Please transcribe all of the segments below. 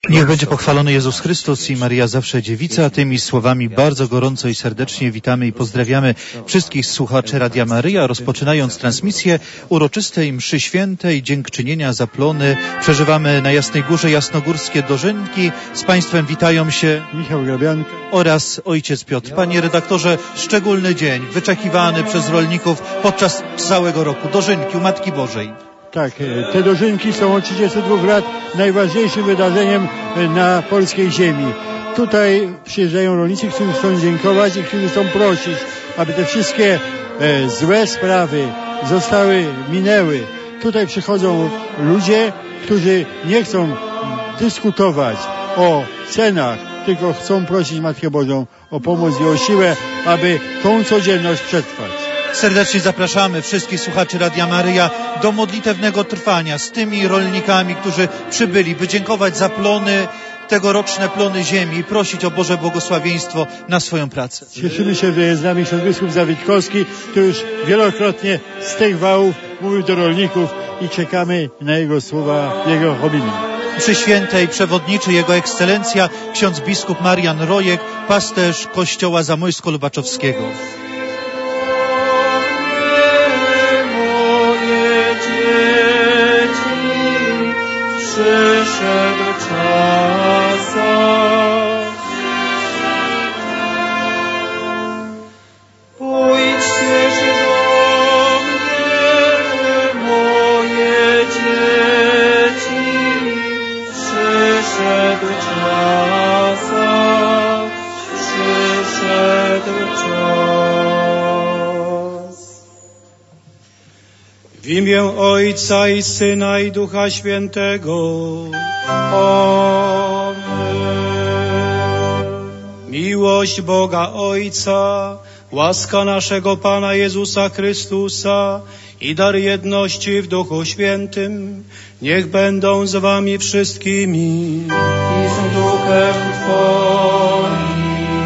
Niech będzie pochwalony Jezus Chrystus i Maria zawsze dziewica. Tymi słowami bardzo gorąco i serdecznie witamy i pozdrawiamy wszystkich słuchaczy Radia Maryja, rozpoczynając transmisję uroczystej mszy świętej, dziękczynienia za plony. Przeżywamy na Jasnej Górze jasnogórskie dożynki. Z Państwem witają się Michał Grabianka oraz ojciec Piotr. Panie redaktorze, szczególny dzień, wyczekiwany przez rolników podczas całego roku. Dożynki u Matki Bożej. Tak, te dożynki są od 32 lat najważniejszym wydarzeniem na polskiej ziemi. Tutaj przyjeżdżają rolnicy, którzy chcą dziękować i którzy chcą prosić, aby te wszystkie złe sprawy minęły. Tutaj przychodzą ludzie, którzy nie chcą dyskutować o cenach, tylko chcą prosić Matkę Bożą o pomoc i o siłę, aby tą codzienność przetrwać. Serdecznie zapraszamy wszystkich słuchaczy Radia Maryja do modlitewnego trwania z tymi rolnikami, którzy przybyli, by dziękować za plony, tegoroczne plony ziemi i prosić o Boże błogosławieństwo na swoją pracę. Cieszymy się, że jest z nami ksiądz biskup Zawidkowski, który już wielokrotnie z tych wałów mówił do rolników i czekamy na jego słowa, jego homilii. Mszy świętej przewodniczy Jego Ekscelencja ksiądz biskup Marian Rojek, pasterz Kościoła Zamojsko-Lubaczowskiego. Przyszedł czas, pójdźcie do mnie, moje dzieci, przyszedł czas, przyszedł czas. W imię Ojca i Syna i Ducha Świętego. Amen. Miłość Boga Ojca, łaska naszego Pana Jezusa Chrystusa i dar jedności w Duchu Świętym niech będą z wami wszystkimi. I z Duchem Twoim.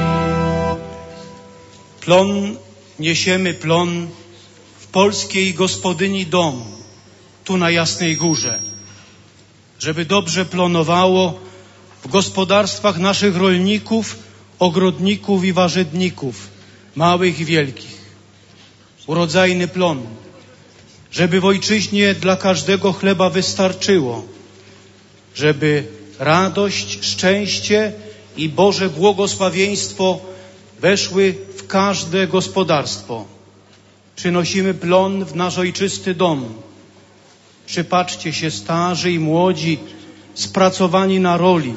Niesiemy plon polskiej gospodyni domu, tu na Jasnej Górze, żeby dobrze plonowało w gospodarstwach naszych rolników, ogrodników i warzywników, małych i wielkich. Urodzajny plon, żeby w ojczyźnie dla każdego chleba wystarczyło, żeby radość, szczęście i Boże błogosławieństwo weszły w każde gospodarstwo. Przynosimy plon w nasz ojczysty dom. Przypatrzcie się starzy i młodzi, spracowani na roli,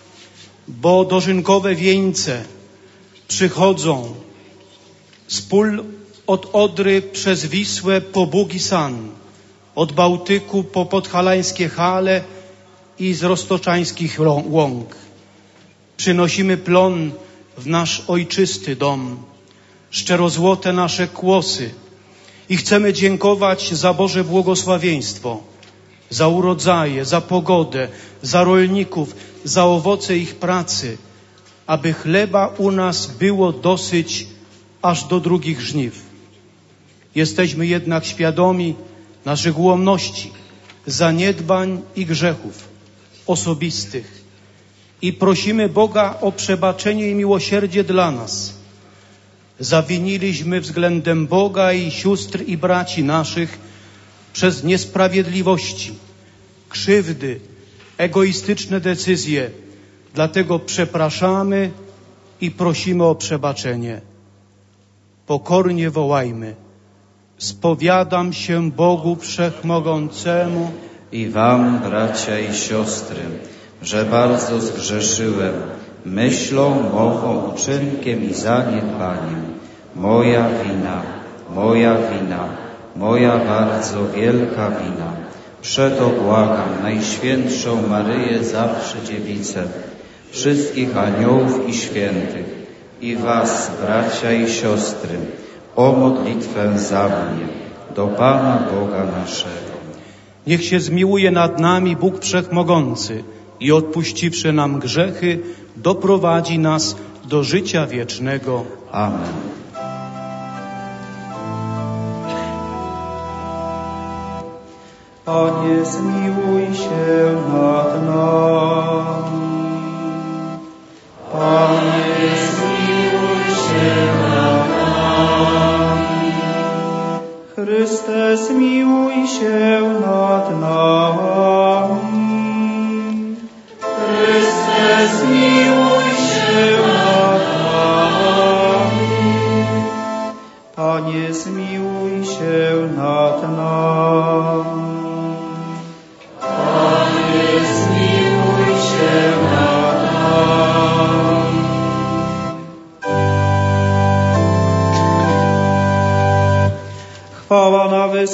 bo dożynkowe wieńce przychodzą z pól od Odry przez Wisłę po Bugi San, od Bałtyku po podhalańskie hale i z roztoczańskich łąk. Przynosimy plon w nasz ojczysty dom, szczerozłote nasze kłosy i chcemy dziękować za Boże błogosławieństwo, za urodzaje, za pogodę, za rolników, za owoce ich pracy, aby chleba u nas było dosyć aż do drugich żniw. Jesteśmy jednak świadomi naszych ułomności, zaniedbań i grzechów osobistych i prosimy Boga o przebaczenie i miłosierdzie dla nas. Zawiniliśmy względem Boga i sióstr i braci naszych przez niesprawiedliwości, krzywdy, egoistyczne decyzje. Dlatego przepraszamy i prosimy o przebaczenie. Pokornie wołajmy: spowiadam się Bogu Wszechmogącemu i wam, bracia i siostry, że bardzo zgrzeszyłem myślą, mową, uczynkiem i zaniedbaniem. Moja wina, moja bardzo wielka wina. Przeto błagam Najświętszą Maryję zawsze Dziewicę, wszystkich aniołów i świętych i was, bracia i siostry, o modlitwę za mnie, do Pana Boga naszego. Niech się zmiłuje nad nami Bóg Wszechmogący i odpuściwszy nam grzechy, doprowadzi nas do życia wiecznego. Amen. Panie, zmiłuj się nad nami.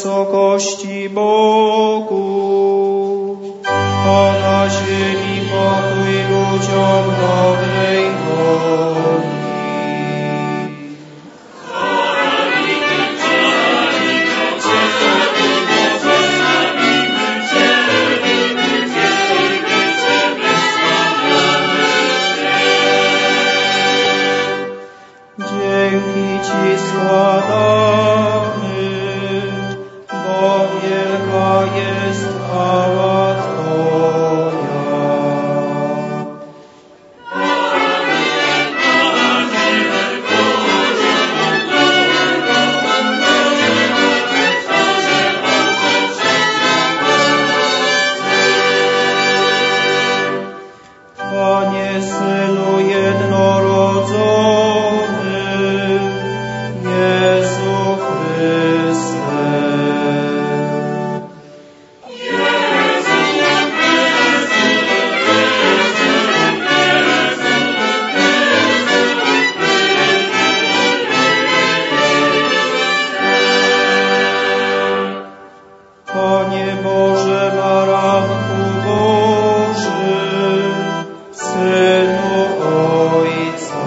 wysokości Bogu, a na ziemi pokój ludziom dobrej woli. Dzięki Ci składamy, bo wielka jest chwała Twoja. Panie Synu jednorodzony, Jezu Chryste. Panie Boże, Baranku Boży, Synu Ojca.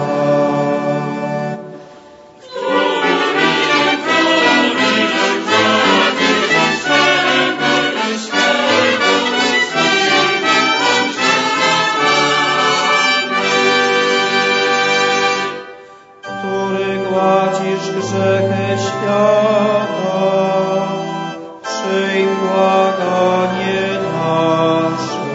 Który gładzisz grzechy świata, przyjm błaganie nasze.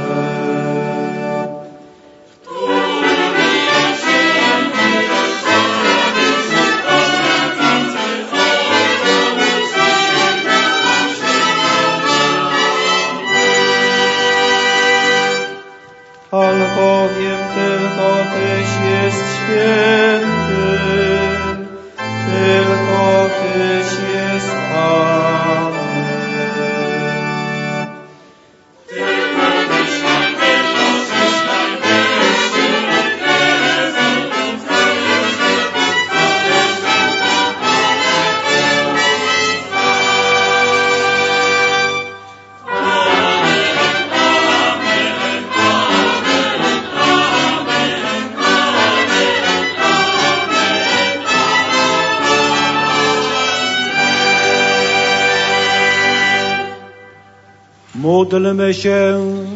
Albowiem tylko Tyś jest święty, tylko Tyś jest Panem. Módlmy się.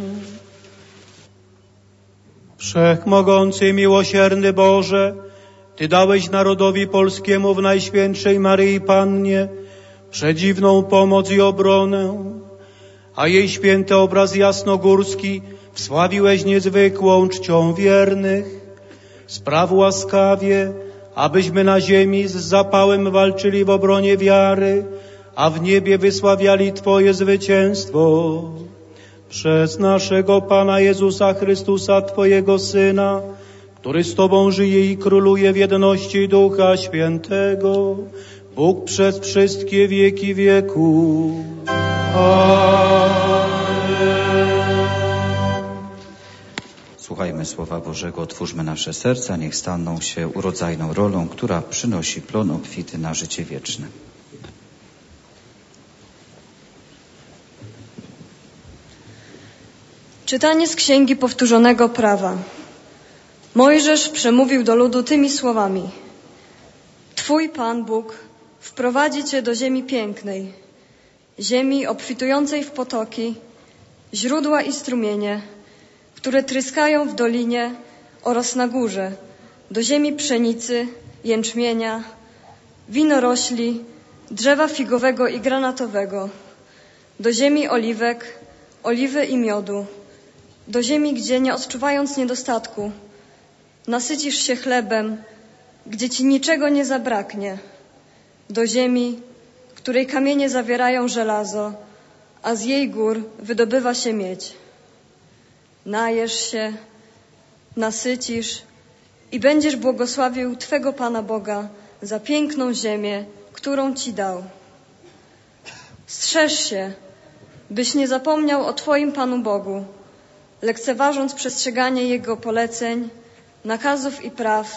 Wszechmogący i miłosierny Boże, Ty dałeś narodowi polskiemu w Najświętszej Maryi Pannie przedziwną pomoc i obronę, a jej święty obraz jasnogórski wsławiłeś niezwykłą czcią wiernych. Spraw łaskawie, abyśmy na ziemi z zapałem walczyli w obronie wiary, a w niebie wysławiali Twoje zwycięstwo. Przez naszego Pana Jezusa Chrystusa, Twojego Syna, który z Tobą żyje i króluje w jedności Ducha Świętego, Bóg przez wszystkie wieki wieków. Amen. Słuchajmy Słowa Bożego, otwórzmy nasze serca, niech staną się urodzajną rolą, która przynosi plon obfity na życie wieczne. Czytanie z Księgi Powtórzonego Prawa. Mojżesz przemówił do ludu tymi słowami. Twój Pan Bóg wprowadzi cię do ziemi pięknej, ziemi obfitującej w potoki, źródła i strumienie, które tryskają w dolinie oraz na górze, do ziemi pszenicy, jęczmienia, winorośli, drzewa figowego i granatowego, do ziemi oliwek, oliwy i miodu, do ziemi, gdzie nie odczuwając niedostatku, nasycisz się chlebem, gdzie ci niczego nie zabraknie, do ziemi, której kamienie zawierają żelazo, a z jej gór wydobywa się miedź. Najesz się, nasycisz i będziesz błogosławił Twego Pana Boga za piękną ziemię, którą Ci dał. Strzeż się, byś nie zapomniał o Twoim Panu Bogu, lekceważąc przestrzeganie Jego poleceń, nakazów i praw,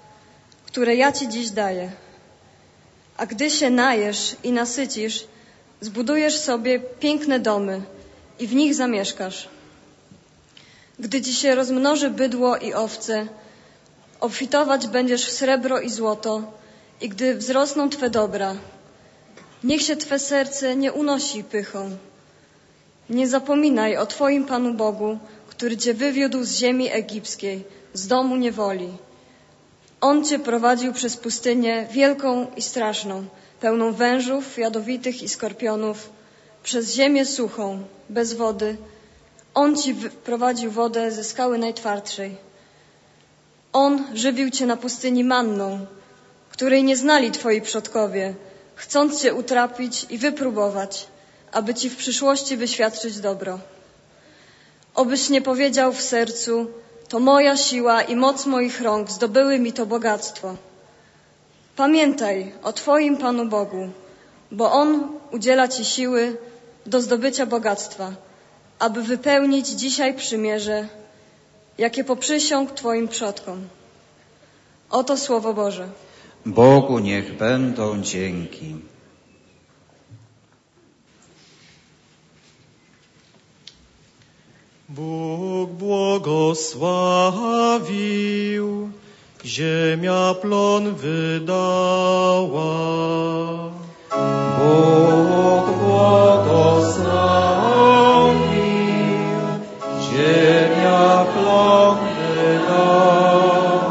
które ja Ci dziś daję. A gdy się najesz i nasycisz, Zbudujesz sobie piękne domy i w nich zamieszkasz. Gdy ci się rozmnoży bydło i owce, obfitować będziesz w srebro i złoto, i gdy wzrosną Twe dobra, niech się Twe serce nie unosi pychą. Nie zapominaj o Twoim Panu Bogu, który Cię wywiódł z ziemi egipskiej, z domu niewoli. On Cię prowadził przez pustynię wielką i straszną, pełną wężów, jadowitych i skorpionów, przez ziemię suchą, bez wody. On Ci prowadził wodę ze skały najtwardszej. On żywił Cię na pustyni manną, której nie znali Twoi przodkowie, chcąc Cię utrapić i wypróbować, aby Ci w przyszłości wyświadczyć dobro. Obyś nie powiedział w sercu, to moja siła i moc moich rąk zdobyły mi to bogactwo. Pamiętaj o Twoim Panu Bogu, bo On udziela Ci siły do zdobycia bogactwa, aby wypełnić dzisiaj przymierze, jakie poprzysiągł Twoim przodkom. Oto Słowo Boże. Bogu niech będą dzięki. Bóg błogosławił, ziemia plon wydała. Bóg błogosławił, ziemia plon wydała.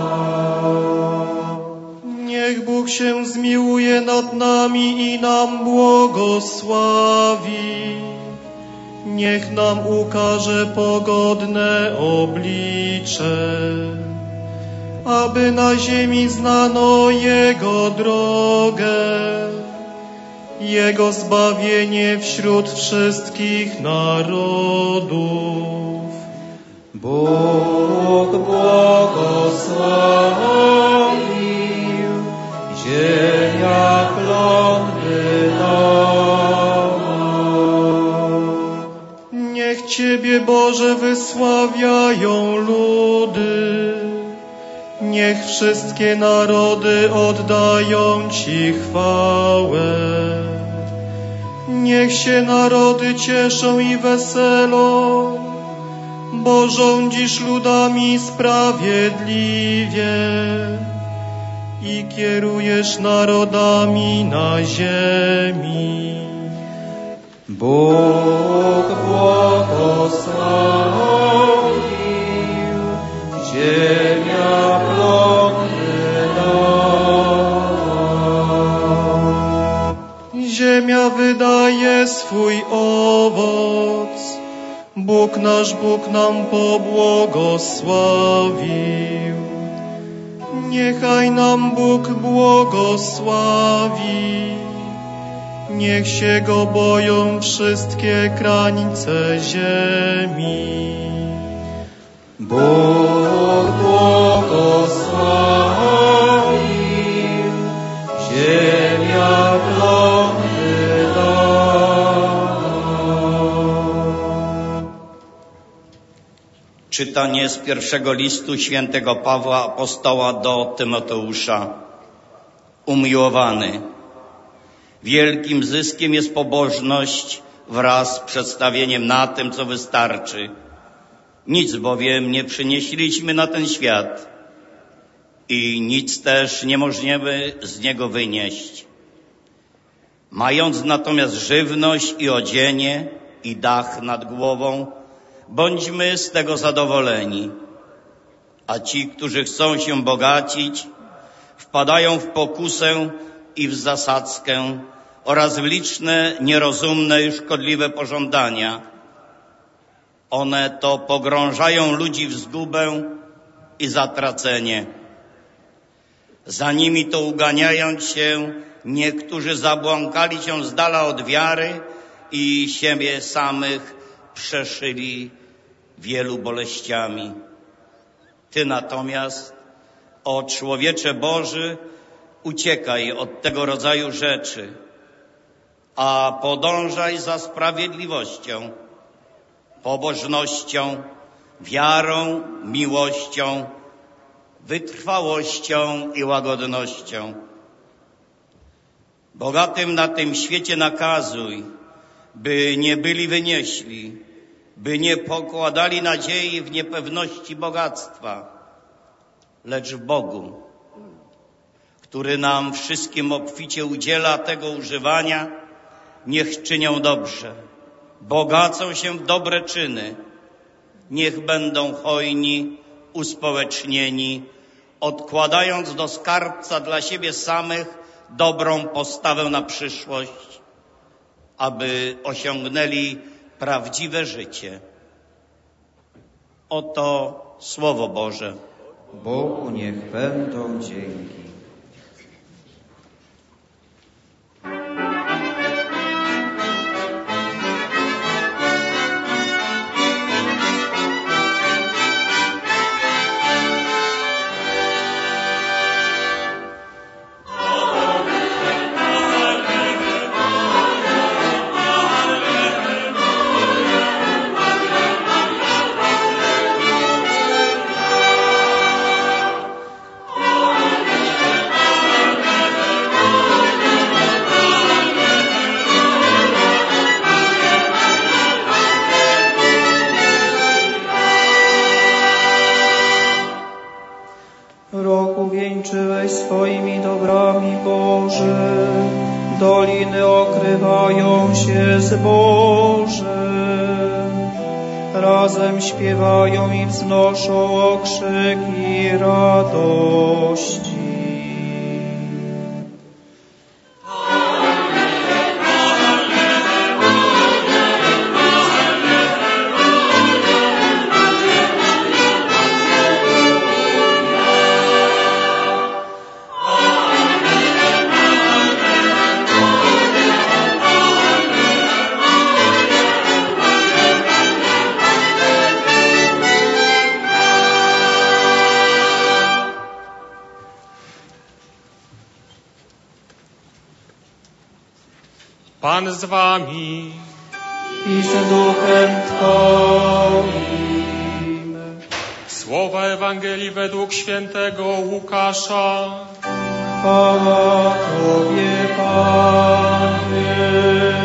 Niech Bóg się zmiłuje nad nami i nam błogosławi. Niech nam ukaże pogodne oblicze, aby na ziemi znano Jego drogę, Jego zbawienie wśród wszystkich narodów. Bóg błogosławił, ziemia plon wydała. Niech Ciebie, Boże, wysławiają ludy, niech wszystkie narody oddają Ci chwałę. Niech się narody cieszą i weselą, bo rządzisz ludami sprawiedliwie i kierujesz narodami na ziemi. Bóg błogosławił, ziemia plon wydała. Ziemia wydaje swój owoc, Bóg nasz Bóg nam pobłogosławił. Niechaj nam Bóg błogosławi, niech się Go boją wszystkie krańce ziemi. Bóg błogosławił, ziemia plon wydała. Czytanie z pierwszego listu świętego Pawła apostoła do Tymoteusza. Umiłowany, wielkim zyskiem jest pobożność wraz z przedstawieniem na tym, co wystarczy. Nic bowiem nie przynieśliśmy na ten świat i nic też nie możemy z niego wynieść. Mając natomiast żywność i odzienie i dach nad głową, bądźmy z tego zadowoleni. A ci, którzy chcą się bogacić, wpadają w pokusę i w zasadzkę oraz w liczne, nierozumne i szkodliwe pożądania. One to pogrążają ludzi w zgubę i zatracenie. Za nimi to uganiając się, niektórzy zabłąkali się z dala od wiary i siebie samych przeszyli wielu boleściami. Ty natomiast, o człowiecze Boży, uciekaj od tego rodzaju rzeczy, a podążaj za sprawiedliwością, pobożnością, wiarą, miłością, wytrwałością i łagodnością. Bogatym na tym świecie nakazuj, by nie byli wynieśli, by nie pokładali nadziei w niepewności bogactwa, lecz w Bogu, który nam wszystkim obficie udziela tego używania. Niech czynią dobrze, bogacą się w dobre czyny, niech będą hojni, uspołecznieni, odkładając do skarbca dla siebie samych dobrą postawę na przyszłość, aby osiągnęli prawdziwe życie. Oto Słowo Boże. Bogu niech będą dzięki. Roku wieńczyłeś swoimi dobrami, Boże, doliny okrywają się zbożem, razem śpiewają i wznoszą okrzyki radości. Pan z wami I z duchem Twoim. Słowa Ewangelii według świętego Łukasza. Chwała Tobie, Panie.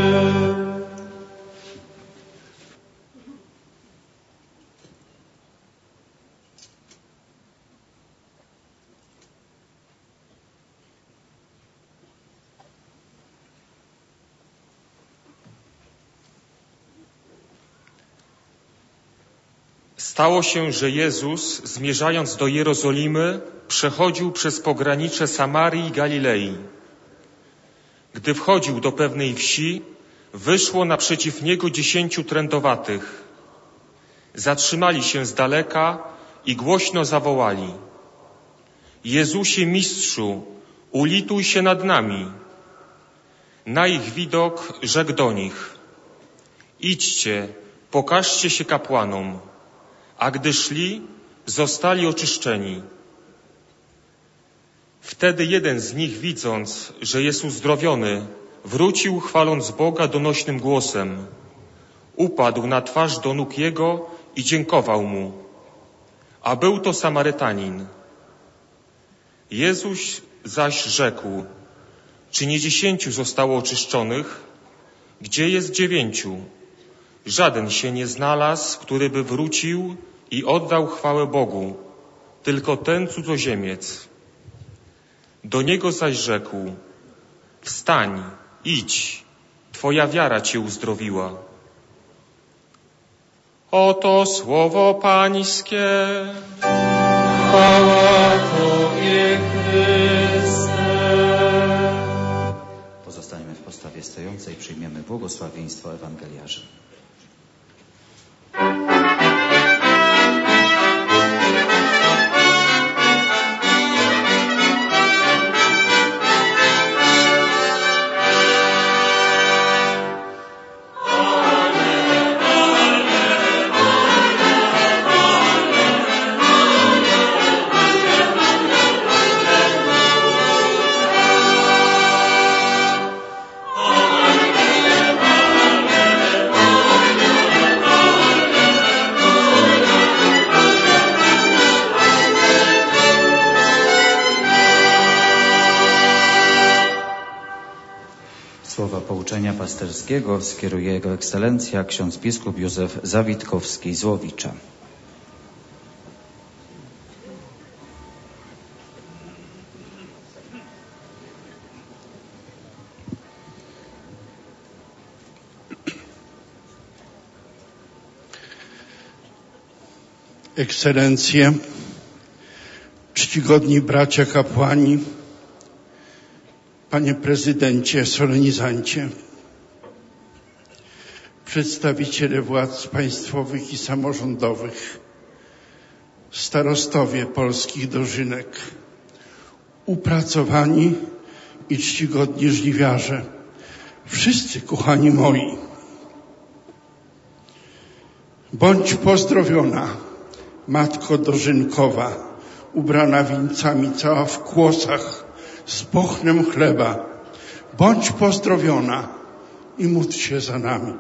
Stało się, że Jezus, zmierzając do Jerozolimy, przechodził przez pogranicze Samarii i Galilei. Gdy wchodził do pewnej wsi, wyszło naprzeciw niego 10 trędowatych. Zatrzymali się z daleka i głośno zawołali: Jezusie, Mistrzu, ulituj się nad nami. Na ich widok rzekł do nich: Idźcie, pokażcie się kapłanom. A gdy szli, zostali oczyszczeni. Wtedy jeden z nich, widząc, że jest uzdrowiony, wrócił, chwaląc Boga donośnym głosem. Upadł na twarz do nóg Jego i dziękował Mu. A był to Samarytanin. Jezus zaś rzekł: Czy nie 10 zostało oczyszczonych? Gdzie jest 9? Żaden się nie znalazł, który by wrócił i oddał chwałę Bogu, tylko ten cudzoziemiec. Do niego zaś rzekł: Wstań, idź, twoja wiara cię uzdrowiła. Oto słowo Pańskie. Chwała Tobie, Chryste. Pozostańmy w postawie stojącej, przyjmiemy błogosławieństwo ewangeliarzy. rozważenia pasterskiego skieruje Jego Ekscelencja ksiądz biskup Józef Zawitkowski z Łowicza. Ekscelencje, czcigodni bracia kapłani, panie prezydencie, solenizancie, przedstawiciele władz państwowych i samorządowych, starostowie polskich dożynek, upracowani i czcigodni żniwiarze, wszyscy kochani moi. Bądź pozdrowiona, Matko Dożynkowa, ubrana wieńcami, cała w kłosach, z pochnem chleba. Bądź pozdrowiona i módl się za nami.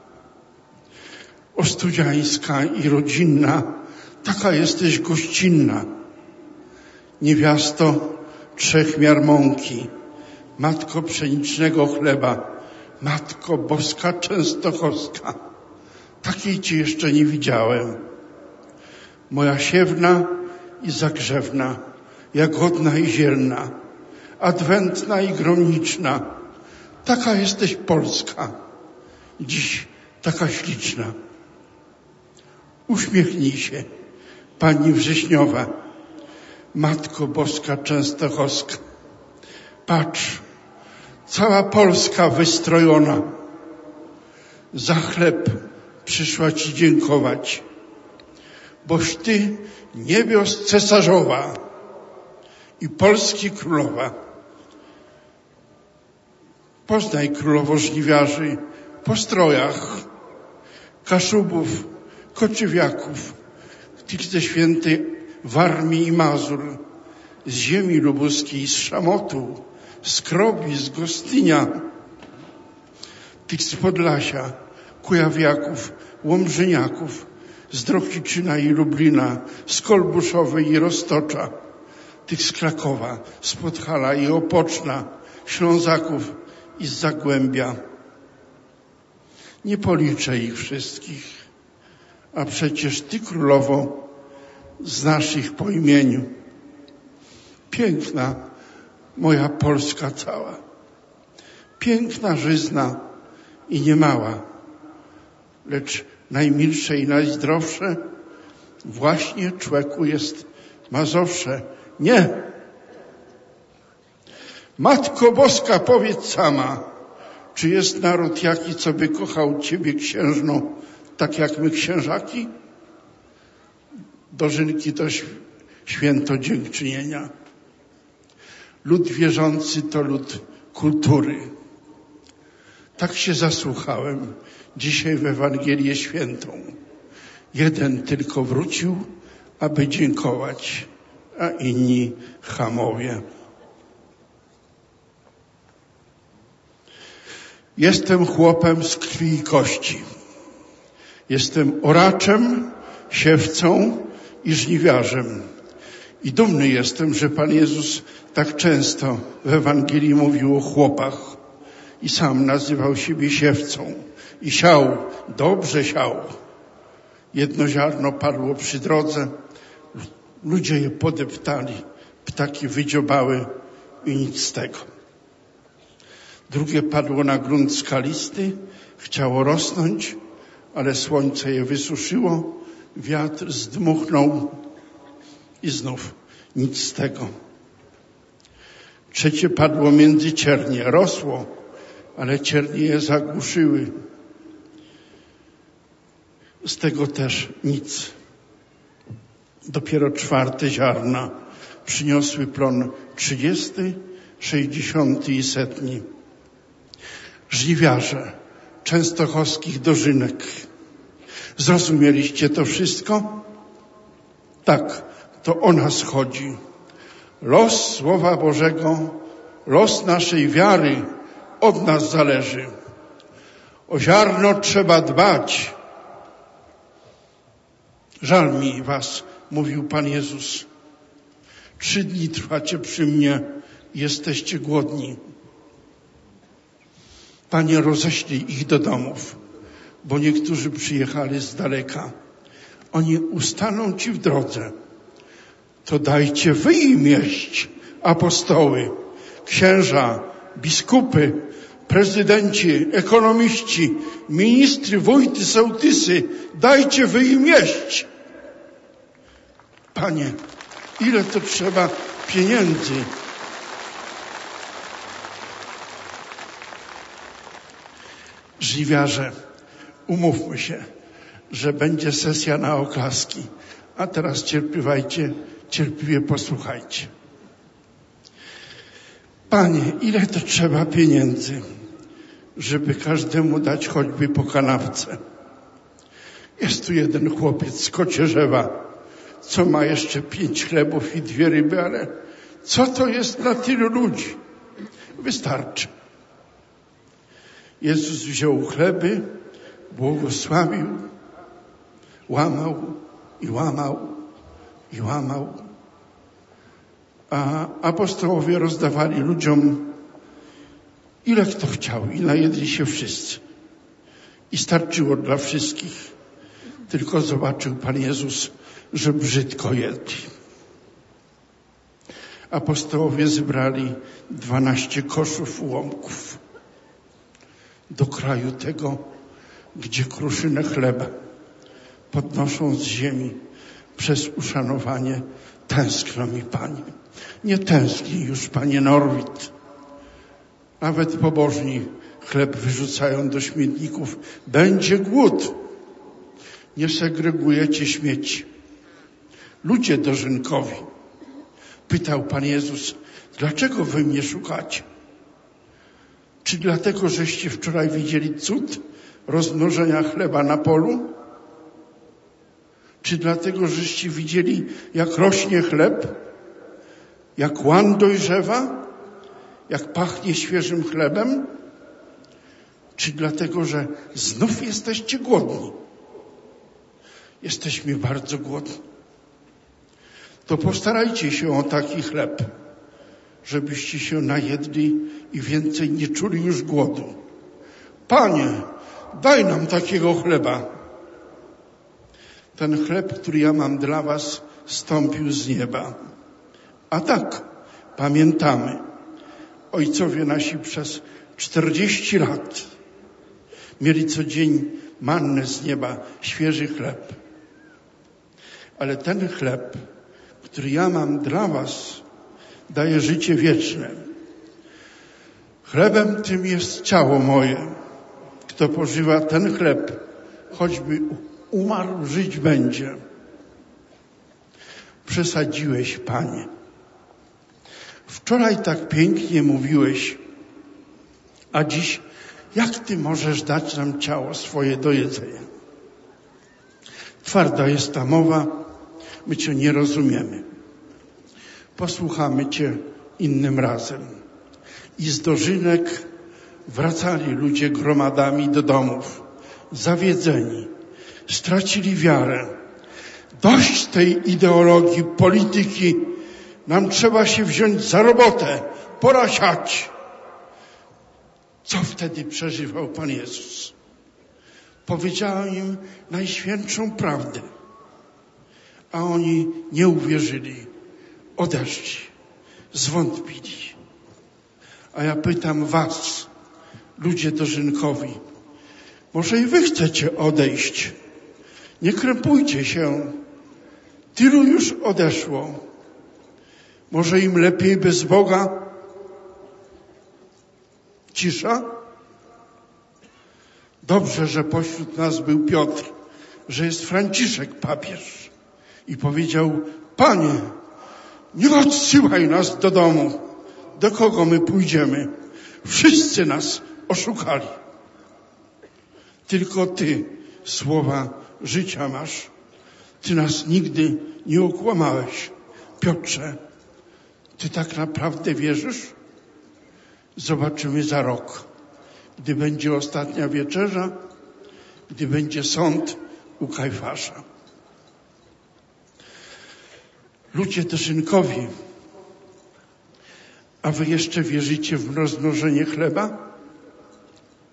Ostudziańska i rodzinna, taka jesteś gościnna. Niewiasto trzech miar mąki, Matko pszenicznego chleba, Matko Boska Częstochowska. Takiej Cię jeszcze nie widziałem. Moja siewna i zagrzewna, jagodna i zielna, adwentna i gromniczna. Taka jesteś Polska, dziś taka śliczna. Uśmiechnij się, Pani Wrześniowa, Matko Boska Częstochowska. Patrz, cała Polska wystrojona. Za chleb przyszła Ci dziękować, boś Ty niebios cesarzowa i Polski królowa. Poznaj królowo żniwiarzy po strojach, Kaszubów, Koczywiaków, tych ze świętej Warmii i Mazur, z ziemi lubuskiej, z Szamotu, z Krobi, z Gostynia, tych z Podlasia, Kujawiaków, Łomżyniaków, z Drohiczyna i Lublina, z Kolbuszowej i Roztocza, tych z Krakowa, z Podhala i Opoczna, Ślązaków i z Zagłębia. Nie policzę ich wszystkich, a przecież Ty, królowo, znasz ich po imieniu. Piękna moja Polska cała, piękna, żyzna i niemała, lecz najmilsze i najzdrowsze właśnie człeku jest Mazowsze. Nie! Matko Boska, powiedz sama, czy jest naród jaki, co by kochał Ciebie, księżno, tak jak my księżaki? Dożynki to święto dziękczynienia. Lud wierzący to lud kultury. Tak się zasłuchałem dzisiaj w Ewangelię Świętą. Jeden tylko wrócił, aby dziękować, a inni chamowie. Jestem chłopem z krwi i kości. Jestem oraczem, siewcą i żniwiarzem. I dumny jestem, że Pan Jezus tak często w Ewangelii mówił o chłopach i sam nazywał siebie siewcą. I siał, dobrze siał. Jedno ziarno padło przy drodze, ludzie je podeptali, ptaki wydziobały i nic z tego. Drugie padło na grunt skalisty, chciało rosnąć, ale słońce je wysuszyło, wiatr zdmuchnął i znów nic z tego. Trzecie padło między ciernie, rosło, ale ciernie je zagłuszyły. Z tego też nic. Dopiero czwarte ziarna przyniosły plon 30, 60 i 100. Żniwiarze częstochowskich dożynek. Zrozumieliście to wszystko? Tak, to o nas chodzi. Los Słowa Bożego, los naszej wiary od nas zależy. O ziarno trzeba dbać. Żal mi was, mówił Pan Jezus. 3 dni trwacie przy mnie i jesteście głodni. Panie, roześlij ich do domów, bo niektórzy przyjechali z daleka. Oni ustaną Ci w drodze. To dajcie Wy im jeść, apostoły, księża, biskupy, prezydenci, ekonomiści, ministry, wójty, sołtysy. Dajcie Wy im jeść. Panie, ile to trzeba pieniędzy. Żniwiarze, umówmy się, że będzie sesja na oklaski. A teraz cierpliwie posłuchajcie. Panie, ile to trzeba pieniędzy, żeby każdemu dać choćby po kanapce. Jest tu jeden chłopiec z Kocierzewa, co ma jeszcze 5 chlebów i 2 ryby, ale co to jest dla tylu ludzi? Wystarczy. Jezus wziął chleby, błogosławił, łamał i łamał i łamał. A apostołowie rozdawali ludziom, ile kto chciał, i najedli się wszyscy. I starczyło dla wszystkich. Tylko zobaczył Pan Jezus, że brzydko jedli. Apostołowie zebrali 12 koszów ułomków do kraju tego, gdzie kruszynę chleba podnoszą z ziemi przez uszanowanie. Tęskno mi, Panie. Nie tęskni już, Panie Norwid. Nawet pobożni chleb wyrzucają do śmietników. Będzie głód. Nie segregujecie śmieci. Ludzie dożynkowi. Pytał Pan Jezus, dlaczego wy mnie szukacie? Czy dlatego, żeście wczoraj widzieli cud rozmnożenia chleba na polu? Czy dlatego, żeście widzieli, jak rośnie chleb? Jak łan dojrzewa? Jak pachnie świeżym chlebem? Czy dlatego, że znów jesteście głodni? Jesteśmy bardzo głodni. To postarajcie się o taki chleb, żebyście się najedli i więcej nie czuli już głodu. Panie, daj nam takiego chleba. Ten chleb, który ja mam dla was, zstąpił z nieba. A tak, pamiętamy, ojcowie nasi przez 40 lat mieli co dzień mannę z nieba, świeży chleb. Ale ten chleb, który ja mam dla was, daje życie wieczne. Chlebem tym jest ciało moje. Kto pożywa ten chleb, choćby umarł, żyć będzie. Przesadziłeś, Panie. Wczoraj tak pięknie mówiłeś, a dziś jak Ty możesz dać nam ciało swoje do jedzenia? Twarda jest ta mowa, my Cię nie rozumiemy. Posłuchamy Cię innym razem. I z dożynek wracali ludzie gromadami do domów, zawiedzeni, stracili wiarę. Dość tej ideologii, polityki, nam trzeba się wziąć za robotę, pora siać. Co wtedy przeżywał Pan Jezus? Powiedziałem im najświętszą prawdę, a oni nie uwierzyli, odeszli, zwątpili. A ja pytam was, ludzie dożynkowi, może i wy chcecie odejść? Nie krępujcie się. Tylu już odeszło. Może im lepiej bez Boga? Cisza? Dobrze, że pośród nas był Piotr, że jest Franciszek papież i powiedział, Panie, nie odsyłaj nas do domu. Do kogo my pójdziemy? Wszyscy nas oszukali. Tylko Ty słowa życia masz. Ty nas nigdy nie okłamałeś. Piotrze, Ty tak naprawdę wierzysz? Zobaczymy za rok. Gdy będzie ostatnia wieczerza, gdy będzie sąd u Kajfasza. Ludzie dożynkowi, a wy jeszcze wierzycie w rozmnożenie chleba?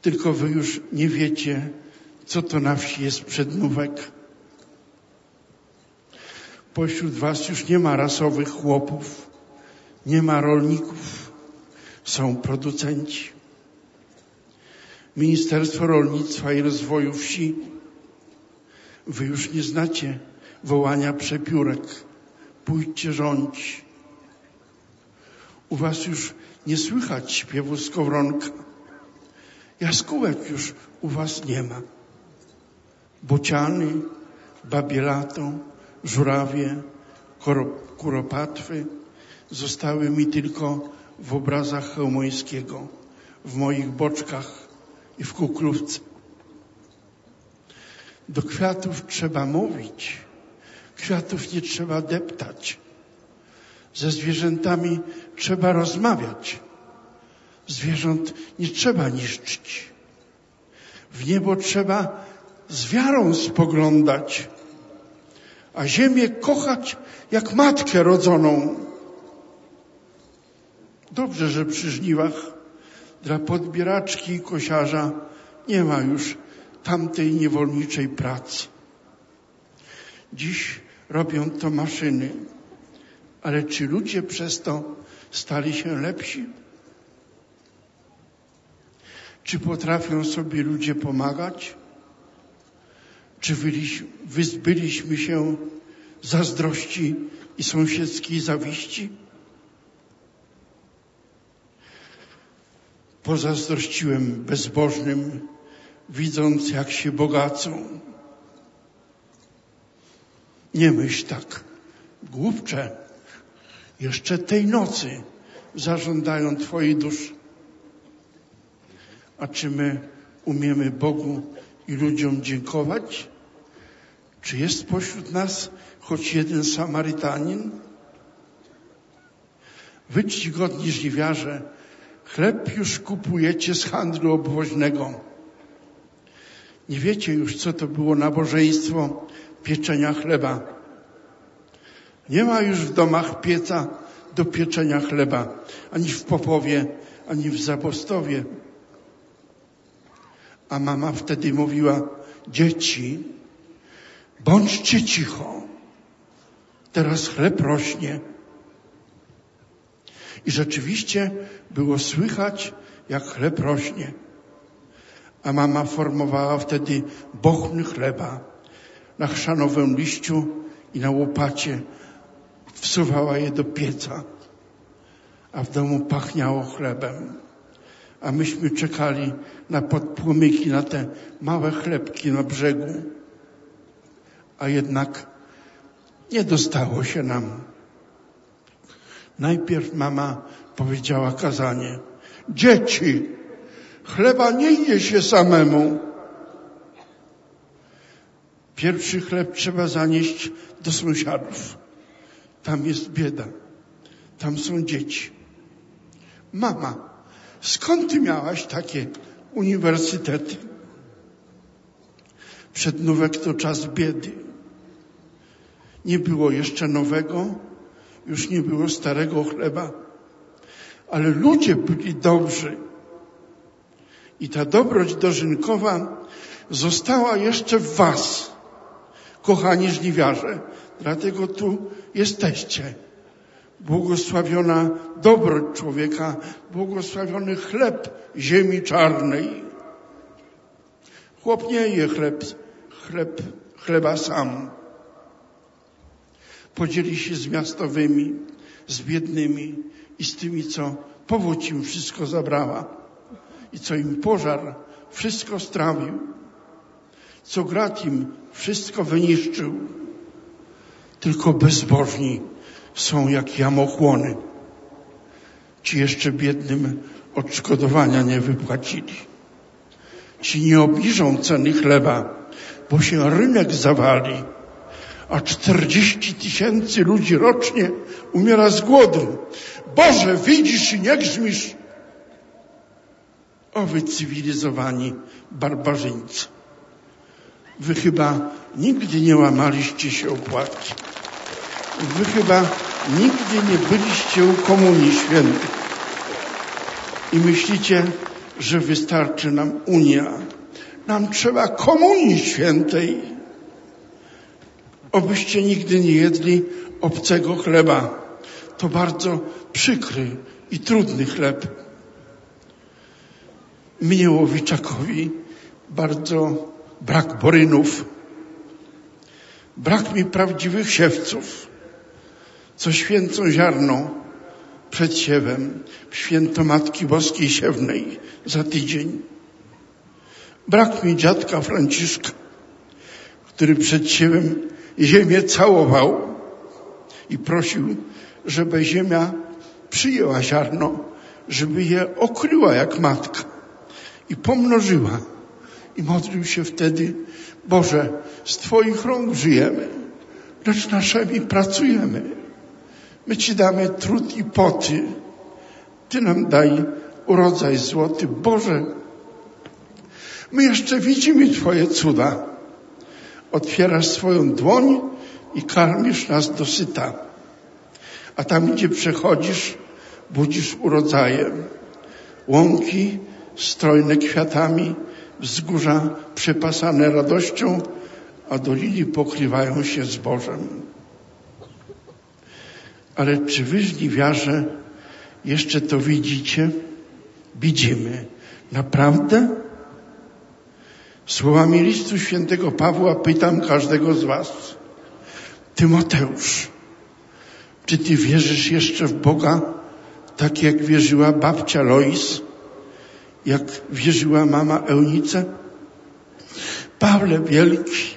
Tylko wy już nie wiecie, co to na wsi jest przednówek. Pośród was już nie ma rasowych chłopów, nie ma rolników, są producenci. Ministerstwo Rolnictwa i Rozwoju Wsi, wy już nie znacie wołania przepiórek. Pójdźcie rządź. U was już nie słychać śpiewu skowronka. Jaskółek już u was nie ma. Bociany, babie lato, żurawie, kuropatwy zostały mi tylko w obrazach Chełmońskiego, w moich boczkach i w kuklówce. Do kwiatów trzeba mówić, kwiatów nie trzeba deptać. Ze zwierzętami trzeba rozmawiać. Zwierząt nie trzeba niszczyć. W niebo trzeba z wiarą spoglądać, a ziemię kochać jak matkę rodzoną. Dobrze, że przy żniwach dla podbieraczki i kosiarza nie ma już tamtej niewolniczej pracy. Dziś robią to maszyny, ale czy ludzie przez to stali się lepsi? Czy potrafią sobie ludzie pomagać? Czy wyzbyliśmy się zazdrości i sąsiedzkiej zawiści? Pozazdrościłem bezbożnym, widząc jak się bogacą. Nie myśl tak, głupcze, jeszcze tej nocy zażądają twojej duszy. A czy my umiemy Bogu i ludziom dziękować? Czy jest pośród nas choć jeden Samarytanin? Wy, czcigodni żniwiarze, chleb już kupujecie z handlu obwoźnego. Nie wiecie już, co to było nabożeństwo pieczenia chleba. Nie ma już w domach pieca do pieczenia chleba, ani w Popowie, ani w Zabostowie. A mama wtedy mówiła: dzieci, bądźcie cicho, teraz chleb rośnie. I rzeczywiście było słychać, jak chleb rośnie. A mama formowała wtedy bochny chleba na chrzanowym liściu i na łopacie. Wsuwała je do pieca, a w domu pachniało chlebem. A myśmy czekali na podpłomyki, na te małe chlebki na brzegu. A jednak nie dostało się nam. Najpierw mama powiedziała kazanie: dzieci, chleba nie je się samemu. Pierwszy chleb trzeba zanieść do sąsiadów. Tam jest bieda. Tam są dzieci. Mama, skąd ty miałaś takie uniwersytety? Przednówek to czas biedy. Nie było jeszcze nowego, już nie było starego chleba. Ale ludzie byli dobrzy. I ta dobroć dożynkowa została jeszcze w was, kochani żniwiarze. Dlatego tu jesteście. Błogosławiona dobroć człowieka, błogosławiony chleb ziemi czarnej. Chłop nie je chleba sam. Podzieli się z miastowymi, z biednymi i z tymi, co powódź im wszystko zabrała i co im pożar wszystko strawił, co grad im wszystko wyniszczył. Tylko bezbożni są jak jamochłony. Ci jeszcze biednym odszkodowania nie wypłacili. Ci nie obniżą ceny chleba, bo się rynek zawali, a 40 000 ludzi rocznie umiera z głodu. Boże, widzisz i nie grzmisz. O wy cywilizowani barbarzyńcy. Wy chyba nigdy nie łamaliście się opłatki. Wy chyba nigdy nie byliście u Komunii Świętej. I myślicie, że wystarczy nam Unia. Nam trzeba Komunii Świętej. Obyście nigdy nie jedli obcego chleba. To bardzo przykry i trudny chleb. Mnie, Łowiczakowi, bardzo brak borynów. Brak mi prawdziwych siewców, co święcą ziarno przed siewem w święto Matki Boskiej Siewnej za tydzień. Brak mi dziadka Franciszka, który przed siewem ziemię całował i prosił, żeby ziemia przyjęła ziarno, żeby je okryła jak matka i pomnożyła. I modlił się wtedy: Boże, z Twoich rąk żyjemy, lecz naszymi pracujemy. My Ci damy trud i poty. Ty nam daj urodzaj złoty. Boże, my jeszcze widzimy Twoje cuda. Otwierasz swoją dłoń i karmisz nas dosyta. A tam, gdzie przechodzisz, budzisz urodzajem. Łąki strojne kwiatami, wzgórza przepasane radością, a doliny pokrywają się zbożem. Ale czy wy, żniwiarze, jeszcze to widzicie? Widzimy. Naprawdę? Słowami listu świętego Pawła pytam każdego z was: Tymoteusz, czy ty wierzysz jeszcze w Boga, tak jak wierzyła babcia Lois, jak wierzyła mama Eunice? Pawle wielki,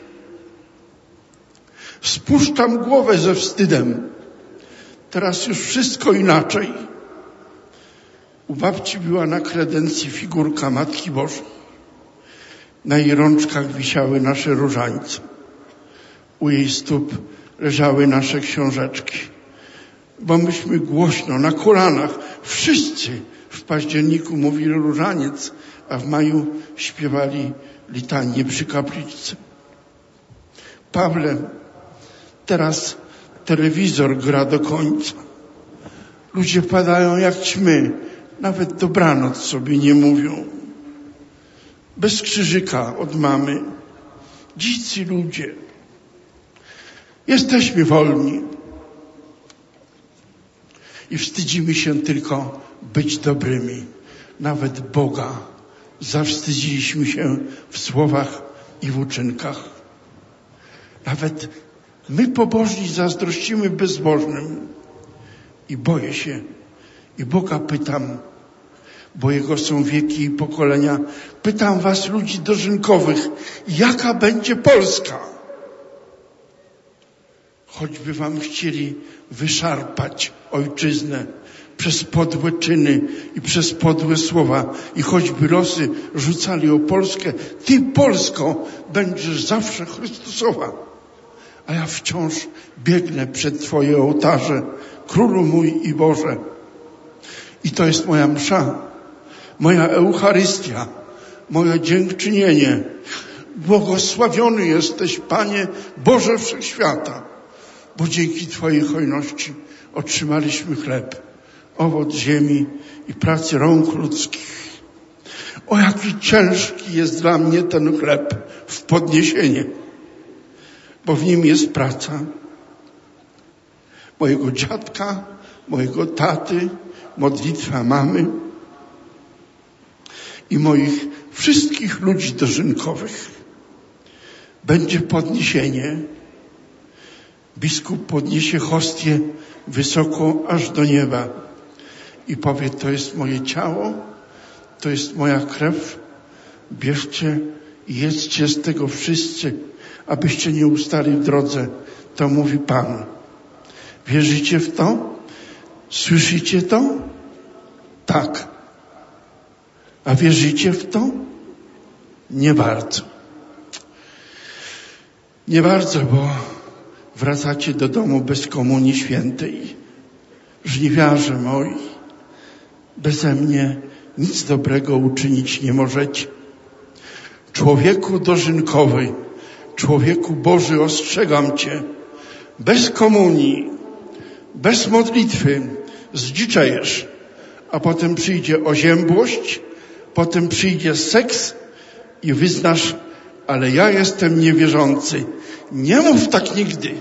spuszczam głowę ze wstydem. Teraz już wszystko inaczej. U babci była na kredencji figurka Matki Bożej. Na jej rączkach wisiały nasze różańce. U jej stóp leżały nasze książeczki. Bo myśmy głośno, na kolanach, wszyscy w październiku mówili różaniec, a w maju śpiewali litanię przy kapliczce. Pawle, teraz telewizor gra do końca. Ludzie padają jak ćmy, nawet dobranoc sobie nie mówią. Bez krzyżyka od mamy. Dzicy ludzie. Jesteśmy wolni. I wstydzimy się tylko być dobrymi. Nawet Boga zawstydziliśmy się w słowach i w uczynkach. Nawet my pobożni zazdrościmy bezbożnym. I boję się. I Boga pytam, bo Jego są wieki i pokolenia. Pytam was, ludzi dożynkowych, jaka będzie Polska? Choćby wam chcieli wyszarpać ojczyznę przez podłe czyny i przez podłe słowa i choćby losy rzucali o Polskę, ty, Polsko, będziesz zawsze Chrystusowa. A ja wciąż biegnę przed Twoje ołtarze, Królu mój i Boże. I to jest moja msza, moja Eucharystia, moje dziękczynienie. Błogosławiony jesteś, Panie Boże Wszechświata, bo dzięki Twojej hojności otrzymaliśmy chleb, owoc ziemi i pracy rąk ludzkich. O, jaki ciężki jest dla mnie ten chleb w podniesienie, bo w nim jest praca mojego dziadka, mojego taty, modlitwa mamy i moich wszystkich ludzi dożynkowych. Będzie podniesienie. Biskup podniesie hostię wysoko aż do nieba i powie: to jest moje ciało, to jest moja krew, bierzcie i jedzcie z tego wszyscy, abyście nie ustali w drodze. To mówi Pan. Wierzycie w to? Słyszycie to? Tak. A wierzycie w to? Nie bardzo. Nie bardzo, bo wracacie do domu bez Komunii Świętej. Żniwiarze moi, beze mnie nic dobrego uczynić nie możecie. Człowieku dożynkowy, człowieku Boży, ostrzegam Cię, bez komunii, bez modlitwy zdziczejesz, a potem przyjdzie oziębłość, Potem przyjdzie seks i wyznasz, ale ja jestem niewierzący. Nie mów tak nigdy.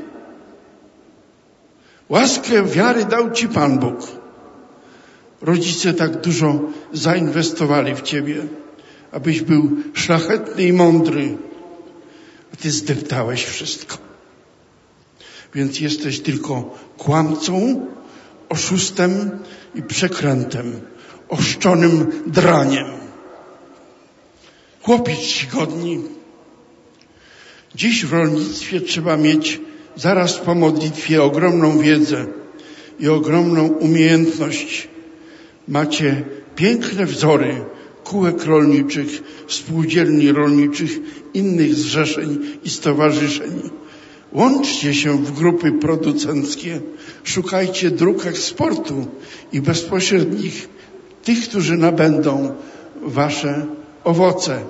Łaskę wiary dał ci Pan Bóg. Rodzice tak dużo zainwestowali w ciebie, abyś był szlachetny i mądry. A ty zdeptałeś wszystko. Więc jesteś tylko kłamcą, oszustem i przekrętem, oszczonym draniem. Chłopiec ci godni. Dziś w rolnictwie trzeba mieć zaraz po modlitwie ogromną wiedzę i ogromną umiejętność. Macie piękne wzory kółek rolniczych, spółdzielni rolniczych, innych zrzeszeń i stowarzyszeń. Łączcie się w grupy producenckie, szukajcie dróg eksportu i bezpośrednich, tych, którzy nabędą wasze owoce,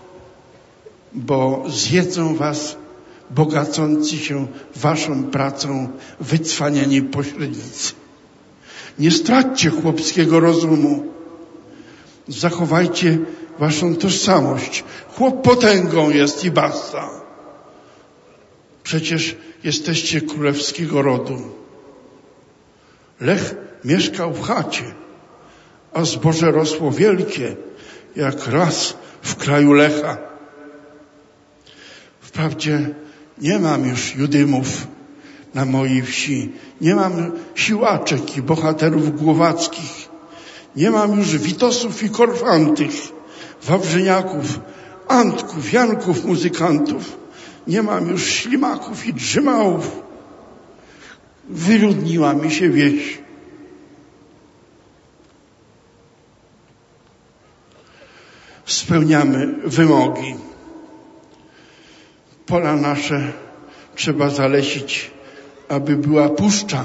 bo zjedzą was bogacący się waszą pracą wycwaniani pośrednicy. Nie straćcie chłopskiego rozumu. Zachowajcie waszą tożsamość. Chłop potęgą jest i basta. Przecież jesteście królewskiego rodu. Lech mieszkał w chacie, a zboże rosło wielkie, jak raz w kraju Lecha. Wprawdzie nie mam już Judymów na mojej wsi. Nie mam siłaczek i bohaterów głowackich. Nie mam już Witosów i Korfantych, Wawrzyniaków, Antków, Janków, muzykantów. Nie mam już Ślimaków i Drzymałów. Wyludniła mi się wieś. Spełniamy wymogi. Pola nasze trzeba zalesić, aby była puszcza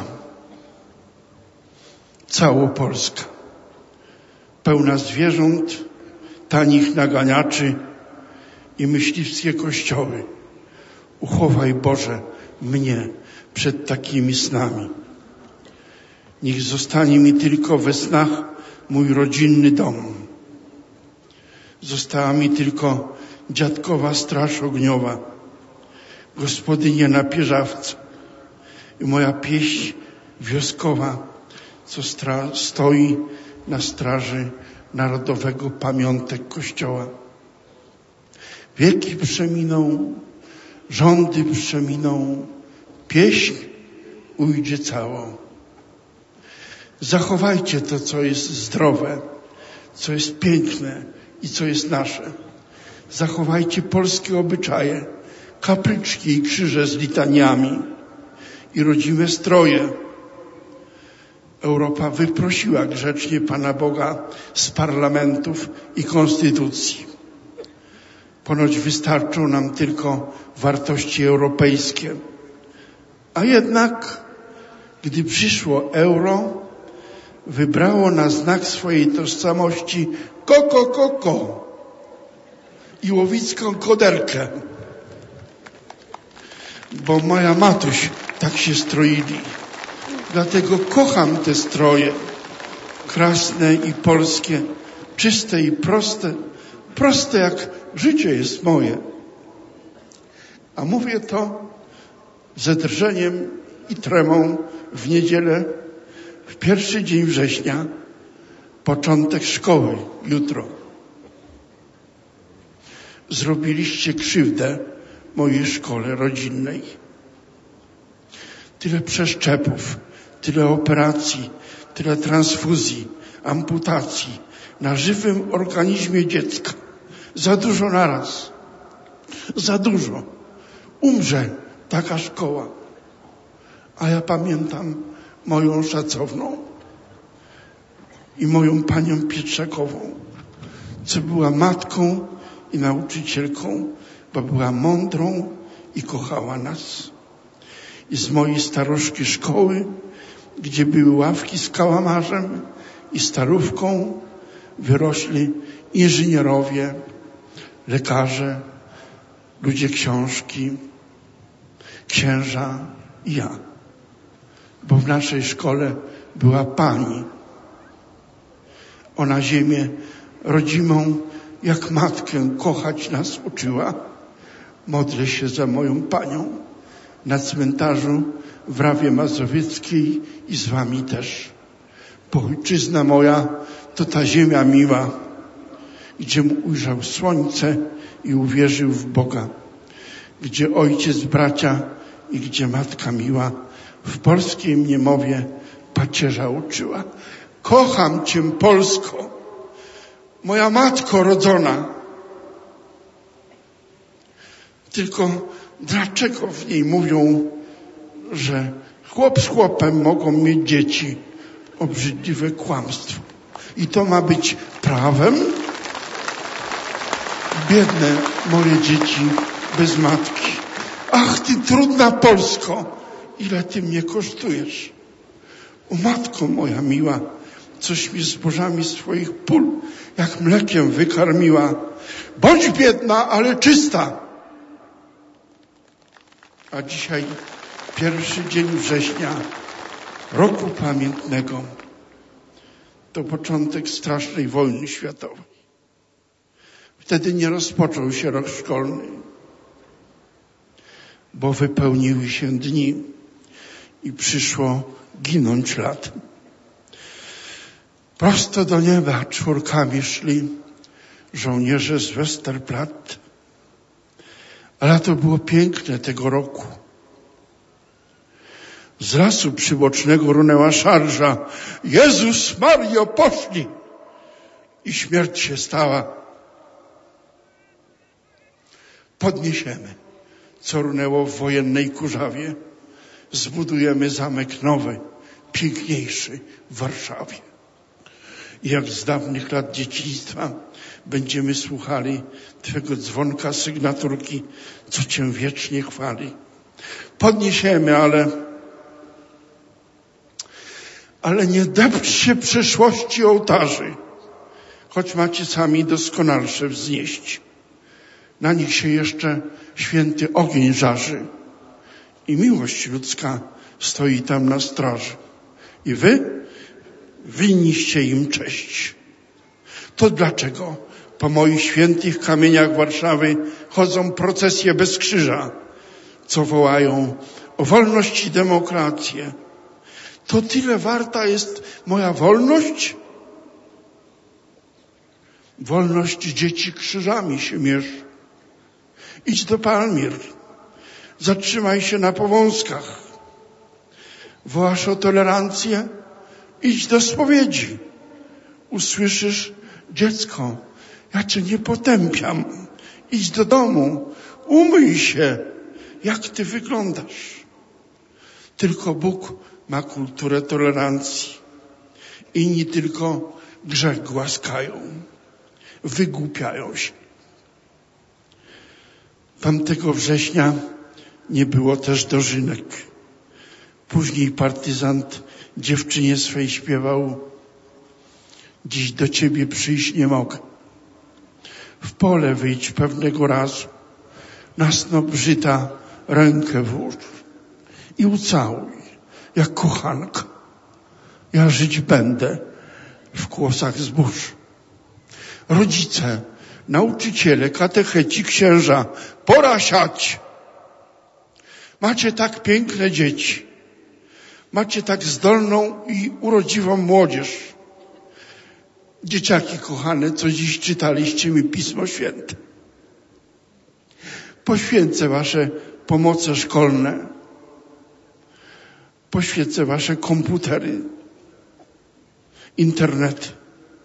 całopolska, pełna zwierząt, tanich naganiaczy i myśliwskie kościoły. Uchowaj, Boże, mnie przed takimi snami. Niech zostanie mi tylko we snach mój rodzinny dom. Została mi tylko dziadkowa straż ogniowa, gospodynie na Pierzawce i moja pieśń wioskowa, co stoi na straży narodowego pamiątek Kościoła. Wieki przeminą, rządy przeminą, pieśń ujdzie całą. Zachowajcie to, co jest zdrowe, co jest piękne i co jest nasze. Zachowajcie polskie obyczaje, kapryczki i krzyże z litaniami i rodzime stroje. Europa wyprosiła grzecznie Pana Boga z parlamentów i konstytucji. Ponoć wystarczą nam tylko wartości europejskie. A jednak, gdy przyszło euro, wybrało na znak swojej tożsamości koko i łowicką koderkę. Bo moja matuś tak się stroili. Dlatego kocham te stroje. Krasne i polskie, czyste i proste. Proste jak życie jest moje. A mówię to ze drżeniem i tremą w niedzielę, w pierwszy dzień września, początek szkoły, jutro. Zrobiliście krzywdę mojej szkole rodzinnej. Tyle przeszczepów, tyle operacji, tyle transfuzji, amputacji na żywym organizmie dziecka. Za dużo naraz. Za dużo. Umrze taka szkoła. A ja pamiętam moją szacowną i moją panią Pietrzakową, co była matką i nauczycielką, bo była mądrą i kochała nas. I z mojej staruszki szkoły, gdzie były ławki z kałamarzem i starówką, wyrośli inżynierowie, lekarze, ludzie książki, księża i ja. Bo w naszej szkole była pani. Ona ziemię rodzimą, jak matkę kochać nas uczyła. Modlę się za moją Panią na cmentarzu w Rawie Mazowieckiej i z wami też. Bo ojczyzna moja to ta ziemia miła, gdzie mu ujrzał słońce i uwierzył w Boga, gdzie ojciec, bracia i gdzie matka miła w polskiej mnie mowie pacierza uczyła. Kocham Cię, Polsko, moja matko rodzona. Tylko dlaczego w niej mówią, że chłop z chłopem mogą mieć dzieci? Obrzydliwe kłamstwo. I to ma być prawem? Biedne moje dzieci bez matki. Ach, Ty trudna Polsko, ile Ty mnie kosztujesz. O matko moja miła, coś mi zbożami swoich pól, jak mlekiem wykarmiła. Bądź biedna, ale czysta. A dzisiaj pierwszy dzień września, roku pamiętnego. To początek strasznej wojny światowej. Wtedy nie rozpoczął się rok szkolny, bo wypełniły się dni i przyszło ginąć lat. Prosto do nieba czwórkami szli żołnierze z Westerplatte. A lato było piękne tego roku. Z lasu przybocznego runęła szarża. Jezus Mario, poszli! I śmierć się stała. Podniesiemy, co runęło w wojennej kurzawie. Zbudujemy zamek nowy, piękniejszy w Warszawie. I jak z dawnych lat dzieciństwa będziemy słuchali Twego dzwonka sygnaturki, co Cię wiecznie chwali. Podniesiemy, ale nie depczcie przeszłości ołtarzy, choć macie sami doskonalsze wznieść. Na nich się jeszcze święty ogień żarzy i miłość ludzka stoi tam na straży. I wy winniście im cześć. To dlaczego po moich świętych kamieniach Warszawy chodzą procesje bez krzyża, co wołają o wolność i demokrację? To tyle warta jest moja wolność? Wolność dzieci krzyżami się mierzy. Idź do Palmir, zatrzymaj się na Powązkach. Wołasz o tolerancję? Idź do spowiedzi. Usłyszysz: dziecko, ja Cię nie potępiam. Idź do domu, umyj się, jak Ty wyglądasz. Tylko Bóg ma kulturę tolerancji. Inni tylko grzech głaskają, wygłupiają się. Tamtego września nie było też dożynek. Później partyzant dziewczynie swej śpiewał: dziś do Ciebie przyjść nie mogę. W pole wyjdź pewnego razu, na snop żyta rękę włóż i ucałuj, jak kochanka. Ja żyć będę w kłosach zbóż. Rodzice, nauczyciele, katecheci, księża, pora siać. Macie tak piękne dzieci. Macie tak zdolną i urodziwą młodzież. Dzieciaki kochane, co dziś czytaliście mi Pismo Święte. Poświęcę wasze pomoce szkolne. Poświęcę wasze komputery, internet.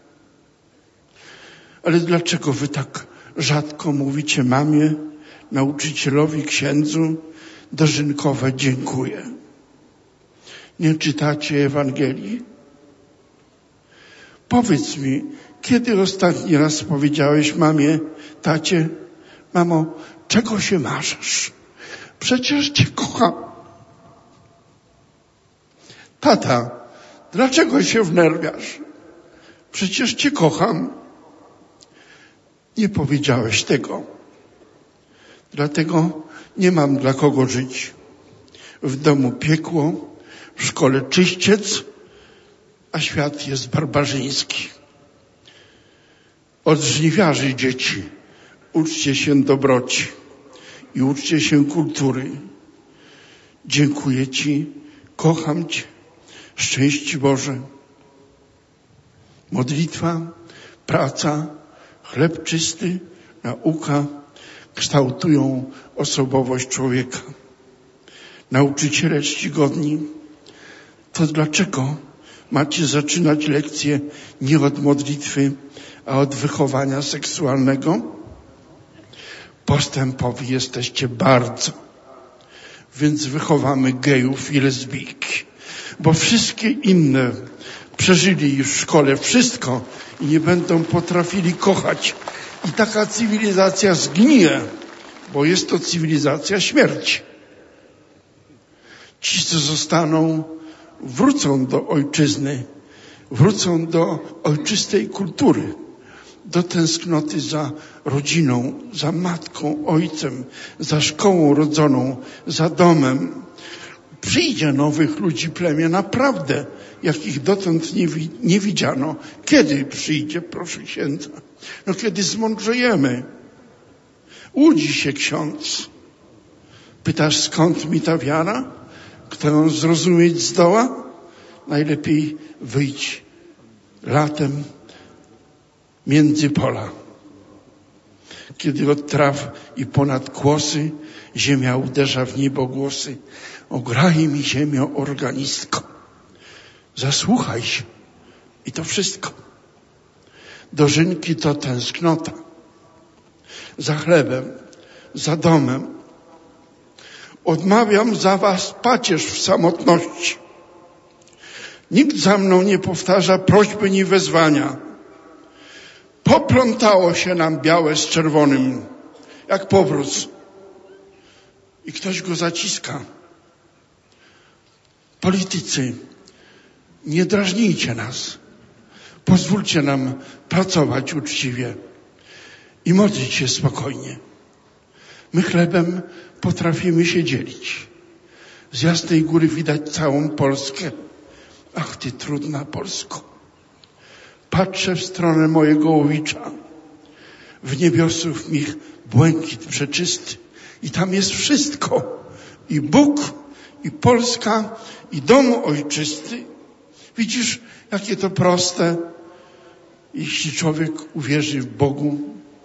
Ale dlaczego wy tak rzadko mówicie mamie, nauczycielowi, księdzu dożynkowe dziękuję? Nie czytacie Ewangelii? Powiedz mi, kiedy ostatni raz powiedziałeś mamie, tacie: mamo, czego się marzysz? Przecież Cię kocham. Tata, dlaczego się wnerwiasz? Przecież Cię kocham. Nie powiedziałeś tego. Dlatego nie mam dla kogo żyć. W domu piekło, w szkole czyściec, a świat jest barbarzyński. Od żniwiarzy dzieci uczcie się dobroci i uczcie się kultury. Dziękuję Ci, kocham Cię, szczęść Boże. Modlitwa, praca, chleb czysty, nauka kształtują osobowość człowieka. Nauczyciele czcigodni, to dlaczego macie zaczynać lekcje nie od modlitwy, a od wychowania seksualnego? Postępowi jesteście bardzo, więc wychowamy gejów i lesbijki, bo wszystkie inne przeżyli już w szkole wszystko i nie będą potrafili kochać. I taka cywilizacja zgnije, bo jest to cywilizacja śmierci. Ci, co zostaną, wrócą do ojczyzny, wrócą do ojczystej kultury, do tęsknoty za rodziną, za matką, ojcem, za szkołą rodzoną, za domem. Przyjdzie nowych ludzi plemię, naprawdę, jakich dotąd nie widziano. Kiedy przyjdzie, proszę księdza? No kiedy zmądrzejemy. Łudzi się ksiądz. Pytasz, skąd mi ta wiara? Kto ją zrozumieć zdoła? Najlepiej wyjdź latem między pola. Kiedy od traw i ponad kłosy ziemia uderza w niebo głosy. Ograj mi ziemio organistko. Zasłuchaj się. I to wszystko. Dożynki to tęsknota. Za chlebem, za domem. Odmawiam za was pacierz w samotności. Nikt za mną nie powtarza prośby ni wezwania. Poplątało się nam białe z czerwonym, jak powrót. I ktoś go zaciska. Politycy, nie drażnijcie nas. Pozwólcie nam pracować uczciwie i modlić się spokojnie. My chlebem potrafimy się dzielić. Z Jasnej Góry widać całą Polskę. Ach, ty trudna Polsko. Patrzę w stronę mojego Łowicza. W niebiosów mich błękit przeczysty. I tam jest wszystko. I Bóg, i Polska, i dom ojczysty. Widzisz, jakie to proste, jeśli człowiek uwierzy w Bogu.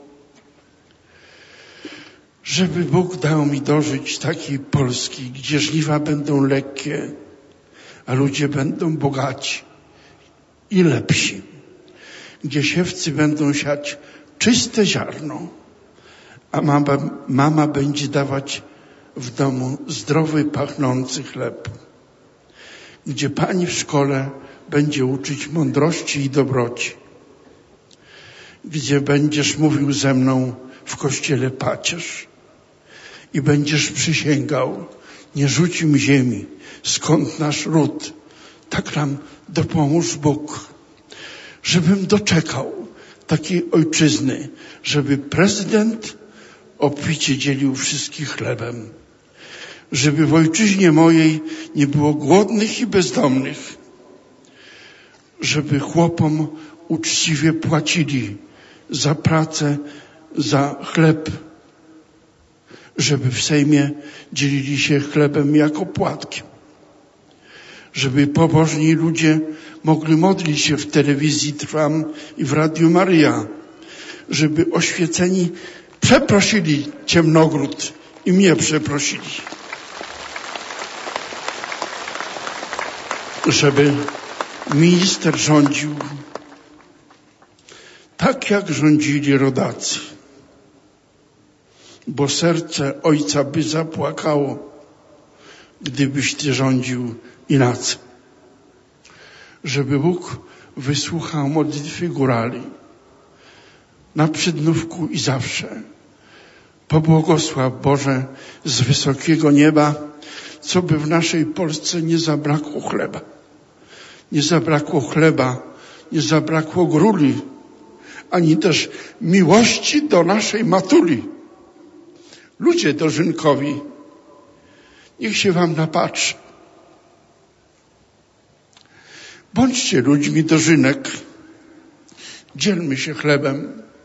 Żeby Bóg dał mi dożyć takiej Polski, gdzie żniwa będą lekkie, a ludzie będą bogaci i lepsi. Gdzie siewcy będą siać czyste ziarno, a mama będzie dawać w domu zdrowy, pachnący chleb. Gdzie pani w szkole będzie uczyć mądrości i dobroci. Gdzie będziesz mówił ze mną w kościele pacierz i będziesz przysięgał, nie rzucim ziemi, skąd nasz ród, tak nam dopomóż Bóg. Żebym doczekał takiej ojczyzny, żeby prezydent obficie dzielił wszystkich chlebem. Żeby w ojczyźnie mojej nie było głodnych i bezdomnych. Żeby chłopom uczciwie płacili za pracę, za chleb. Żeby w Sejmie dzielili się chlebem jako płatkiem. Żeby pobożni ludzie mogli modlić się w telewizji Trwam i w Radiu Maryja. Żeby oświeceni przeprosili ciemnogród i mnie przeprosili. Żeby minister rządził tak, jak rządzili rodacy. Bo serce ojca by zapłakało, gdybyś ty rządził inaczej. Żeby Bóg wysłuchał modlitwy górali na przednówku i zawsze. Pobłogosław Boże z wysokiego nieba, co by w naszej Polsce nie zabrakło chleba. Nie zabrakło chleba, nie zabrakło gruli, ani też miłości do naszej matuli. Ludzie dożynkowi, niech się wam napatrzy. Bądźcie ludźmi dożynek. Dzielmy się chlebem.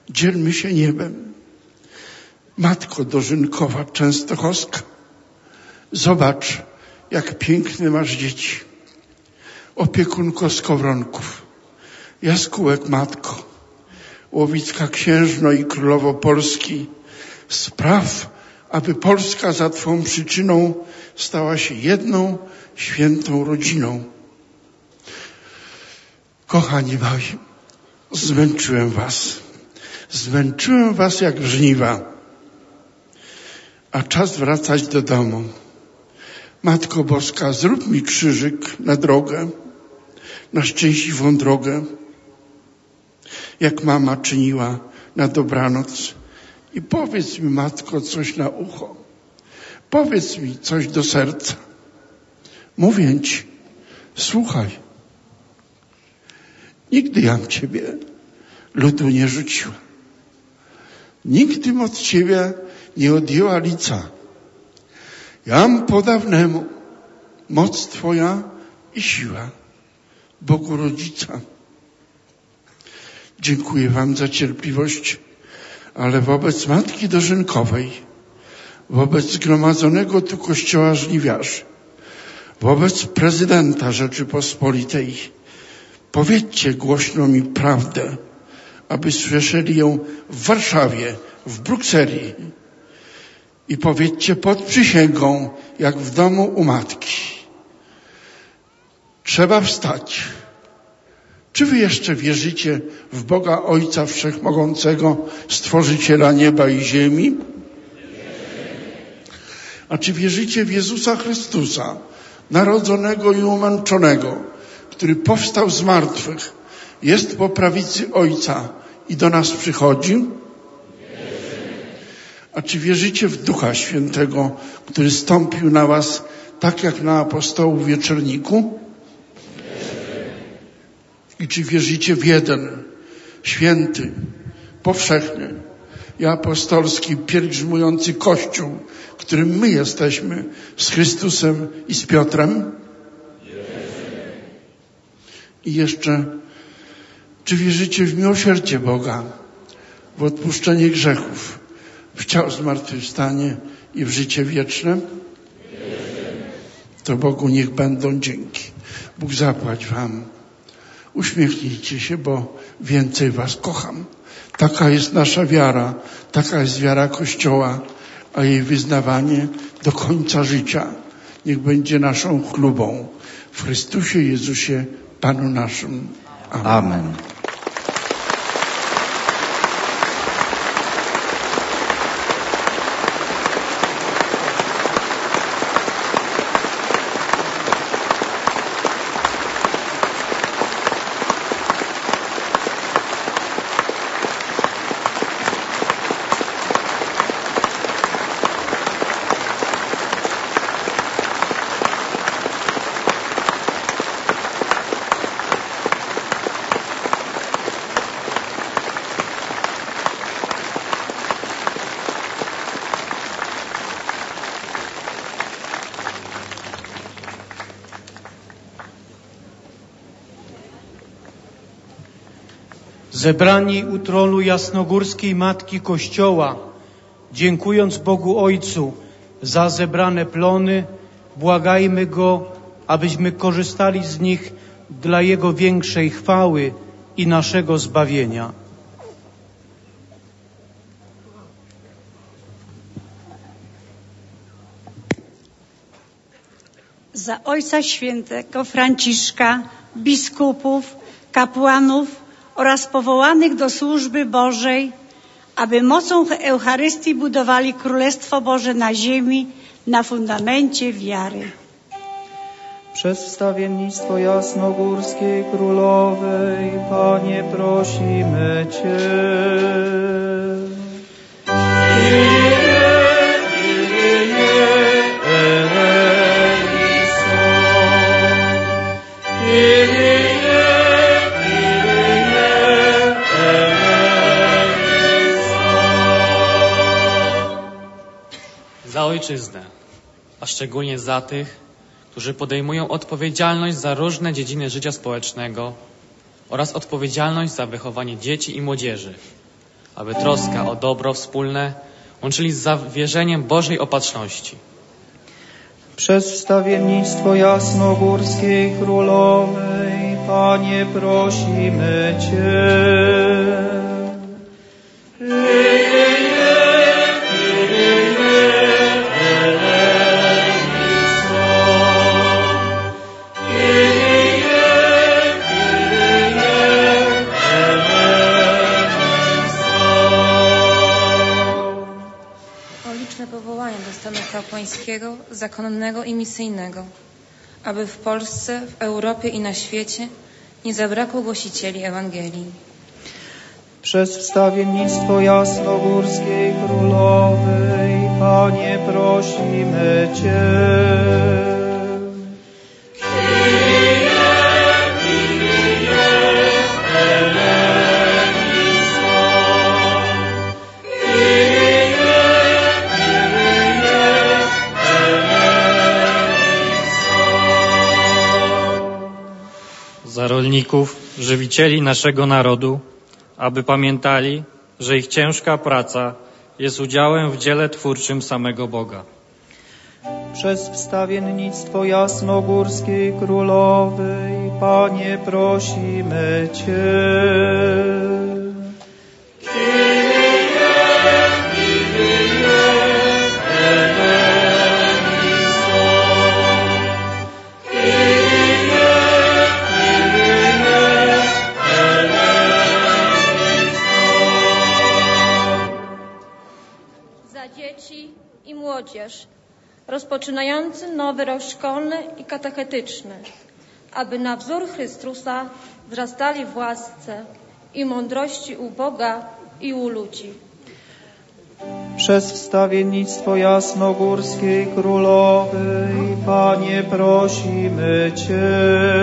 Dzielmy się niebem. Matko Dożynkowa Częstochowska, zobacz, jak piękne masz dzieci. Opiekunko Skowronków, Jaskółek Matko, Łowicka Księżno i Królowo Polski, spraw, aby Polska za Twą przyczyną stała się jedną, świętą rodziną. Kochani moi, zmęczyłem was jak żniwa, a czas wracać do domu. Matko Boska, zrób mi krzyżyk na drogę, na szczęśliwą drogę, jak mama czyniła na dobranoc. I powiedz mi, Matko, coś na ucho. Powiedz mi coś do serca. Mówię Ci, słuchaj. Nigdy jam Ciebie ludu nie rzuciła. Nigdym od Ciebie nie odjęła lica. Jam po dawnemu moc Twoja i siła Bogu Rodzica. Dziękuję Wam za cierpliwość, ale wobec Matki Dożynkowej, wobec zgromadzonego tu Kościoła żniwiarzy, wobec prezydenta Rzeczypospolitej, powiedzcie głośno mi prawdę, aby słyszeli ją w Warszawie, w Brukseli. I powiedzcie pod przysięgą, jak w domu u matki. Trzeba wstać. Czy wy jeszcze wierzycie w Boga Ojca Wszechmogącego, Stworzyciela nieba i ziemi? A czy wierzycie w Jezusa Chrystusa, narodzonego i umęczonego, który powstał z martwych, jest po prawicy Ojca i do nas przychodzi? A czy wierzycie w Ducha Świętego, który stąpił na was tak jak na apostołów w wieczorniku? I czy wierzycie w jeden, święty, powszechny i apostolski, pielgrzymujący Kościół, którym my jesteśmy z Chrystusem i z Piotrem? I jeszcze, czy wierzycie w miłosierdzie Boga, w odpuszczenie grzechów, w ciało zmartwychwstanie i w życie wieczne? To Bogu niech będą dzięki. Bóg zapłać wam. Uśmiechnijcie się, bo więcej was kocham. Taka jest nasza wiara, taka jest wiara Kościoła, a jej wyznawanie do końca życia niech będzie naszą chlubą. W Chrystusie Jezusie, Panu naszym. Amen. Amen. Zebrani u tronu jasnogórskiej Matki Kościoła, dziękując Bogu Ojcu za zebrane plony, błagajmy Go, abyśmy korzystali z nich dla Jego większej chwały i naszego zbawienia. Za Ojca Świętego Franciszka, biskupów, kapłanów oraz powołanych do służby Bożej, aby mocą Eucharystii budowali Królestwo Boże na ziemi, na fundamencie wiary. Przez wstawiennictwo Jasnogórskiej Królowej, Panie, prosimy Cię. Za ojczyznę, a szczególnie za tych, którzy podejmują odpowiedzialność za różne dziedziny życia społecznego oraz odpowiedzialność za wychowanie dzieci i młodzieży. aby troska o dobro wspólne łączyli z zawierzeniem Bożej opatrzności. Przez wstawiennictwo Jasnogórskiej Królowej, Panie, prosimy Cię. Kapłańskiego, zakonnego i misyjnego, aby w Polsce, w Europie i na świecie nie zabrakło głosicieli Ewangelii. Przez wstawiennictwo Jasnogórskiej Królowej, Panie, prosimy Cię. Za rolników, żywicieli naszego narodu, aby pamiętali, że ich ciężka praca jest udziałem w dziele twórczym samego Boga. Przez wstawiennictwo Jasnogórskiej Królowej, Panie, prosimy Cię. Rozpoczynający nowy rok szkolny i katechetyczny, aby na wzór Chrystusa wzrastali w łasce i mądrości u Boga i u ludzi. Przez wstawiennictwo Jasnogórskiej Królowej, Panie, prosimy Cię.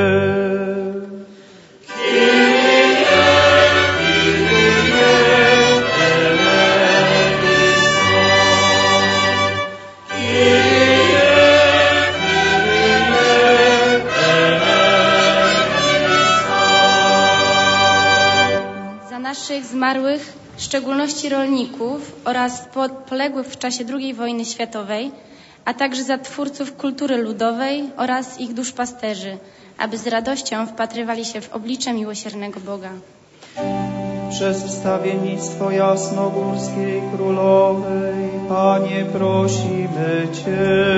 Naszych zmarłych, w szczególności rolników oraz poległych w czasie II wojny światowej, a także za twórców kultury ludowej oraz ich duszpasterzy, aby z radością wpatrywali się w oblicze miłosiernego Boga. Przez wstawiennictwo Jasnogórskiej Królowej, Panie, prosimy Cię.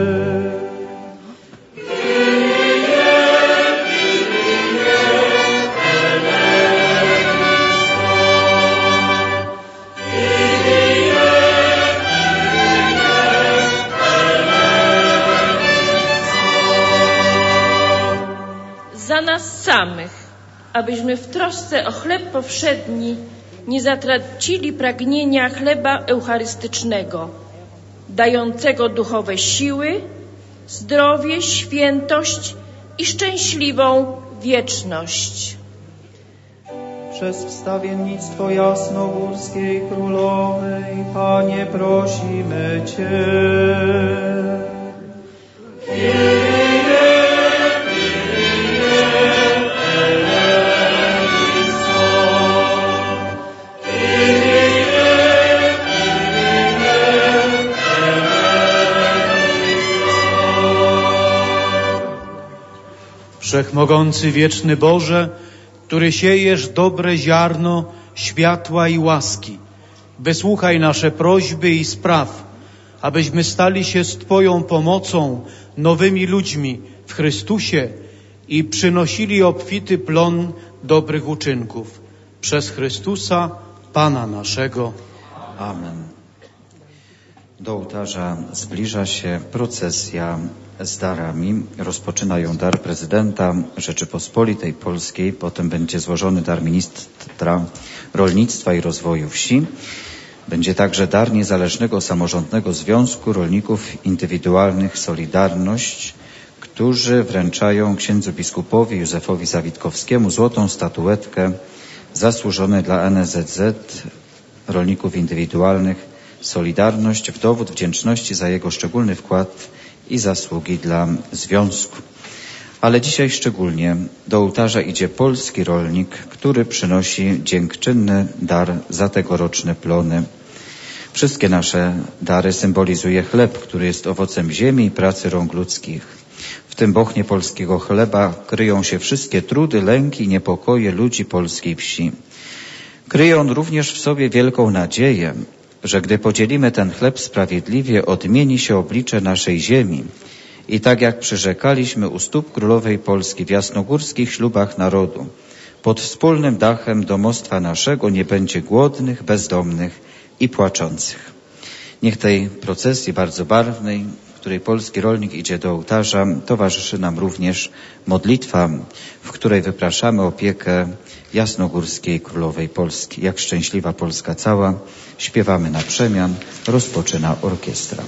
Za nas samych, abyśmy w trosce o chleb powszedni nie zatracili pragnienia chleba eucharystycznego, dającego duchowe siły, zdrowie, świętość i szczęśliwą wieczność. Przez wstawiennictwo Jasnogórskiej Królowej, Panie, prosimy Cię. Wszechmogący, wieczny Boże, który siejesz dobre ziarno światła i łaski, wysłuchaj nasze prośby i spraw, abyśmy stali się z Twoją pomocą nowymi ludźmi w Chrystusie i przynosili obfity plon dobrych uczynków. Przez Chrystusa, Pana naszego. Amen. Do ołtarza zbliża się procesja z darami. Rozpoczyna ją dar prezydenta Rzeczypospolitej Polskiej, potem będzie złożony dar ministra rolnictwa i rozwoju wsi. Będzie także dar Niezależnego Samorządnego Związku Rolników Indywidualnych Solidarność, którzy wręczają księdzu biskupowi Józefowi Zawitkowskiemu złotą statuetkę zasłużone dla NSZZ Rolników Indywidualnych Solidarność w dowód wdzięczności za jego szczególny wkład i zasługi dla Związku. Ale dzisiaj szczególnie do ołtarza idzie polski rolnik, który przynosi dziękczynny dar za tegoroczne plony. Wszystkie nasze dary symbolizuje chleb, który jest owocem ziemi i pracy rąk ludzkich. W tym bochnie polskiego chleba kryją się wszystkie trudy, lęki i niepokoje ludzi polskiej wsi. Kryje on również w sobie wielką nadzieję, że gdy podzielimy ten chleb sprawiedliwie, odmieni się oblicze naszej ziemi. I tak jak przyrzekaliśmy u stóp królowej Polski w jasnogórskich ślubach narodu, pod wspólnym dachem domostwa naszego nie będzie głodnych, bezdomnych i płaczących. Niech tej procesji bardzo barwnej, w której polski rolnik idzie do ołtarza, towarzyszy nam również modlitwa, w której wypraszamy opiekę jasnogórskiej królowej Polski. Jak szczęśliwa Polska cała, śpiewamy na przemian, rozpoczyna orkiestra.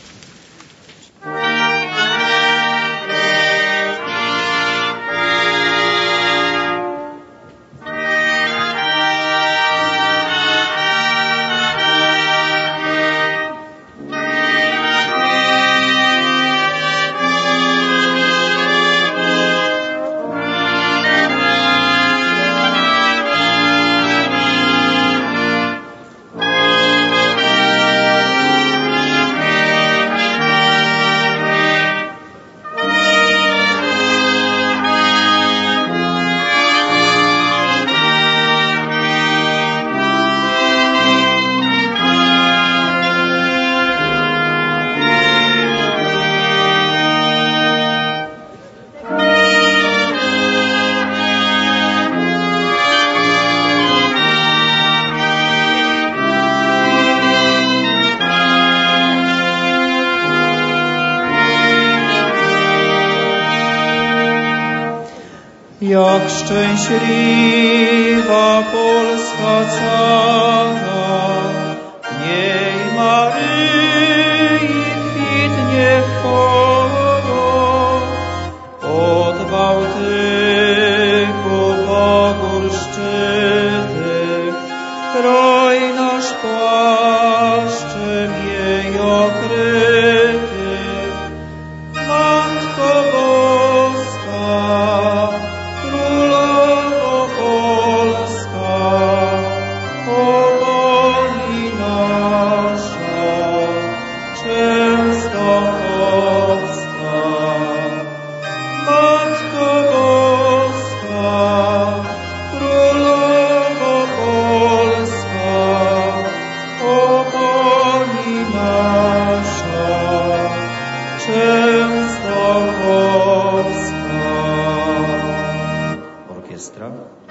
Jak szczęśliwa Polska cała, w niej Maryi kwitnie chwała, od Bałtyku Bogór szczyty, kraj nasz płaszczem jej okryty. Matko Boska, Królowo Polska, oboni nasza, Częstochowska. Matko Boska, Królowo Polska, oboni nasza, Częstochowska. Orkiestra.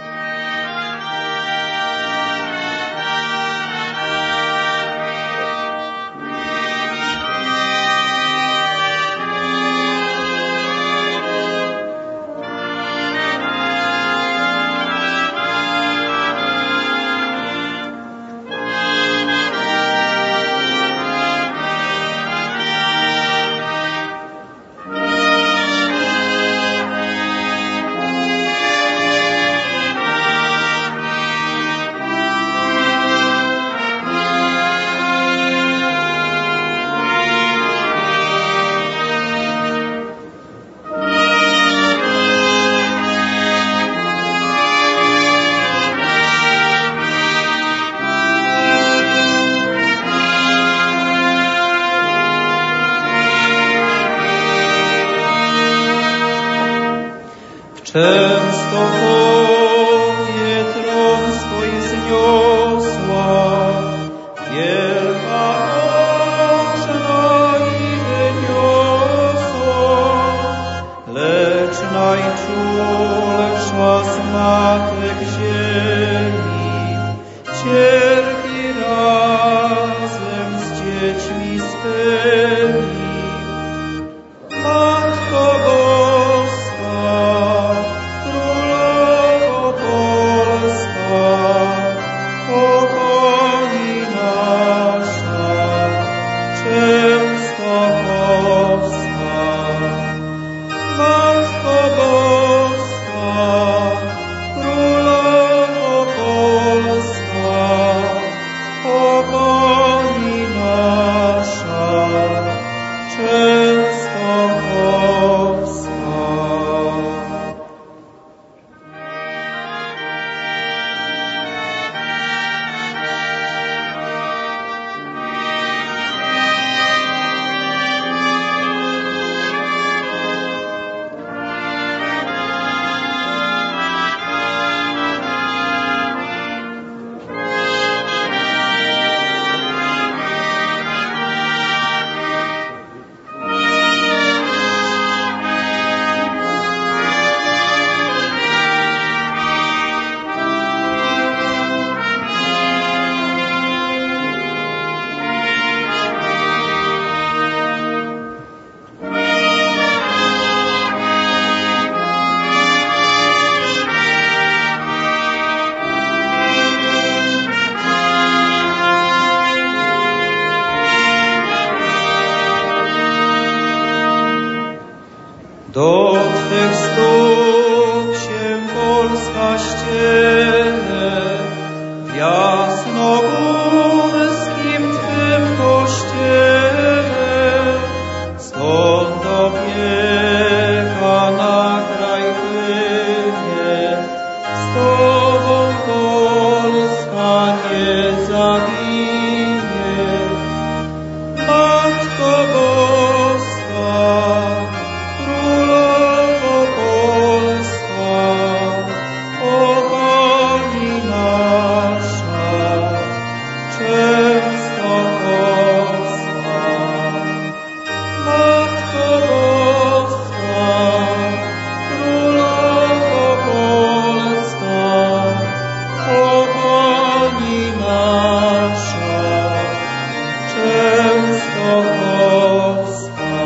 Częstochowie tron swój zniosła, wielka ożna i wyniosła, lecz najczulsza z matek ziemi cierpi razem z dziećmi swymi. Matko Boska, Królowo Polska, oboni nasza, Częstochowska. Matko Boska, Królowo Polska, oboni nasza, Częstochowska. Niech stóp się Polska ściele w jasnogórskim Twym kościele, skąd opieka na kraj płynie, z Tobą Polska nie zaginie. Matko Boska, Królowo Polska, o Pani nasza, Częstochowska. Matko Boska, Królowo Polska, o Pani nasza, Częstochowska.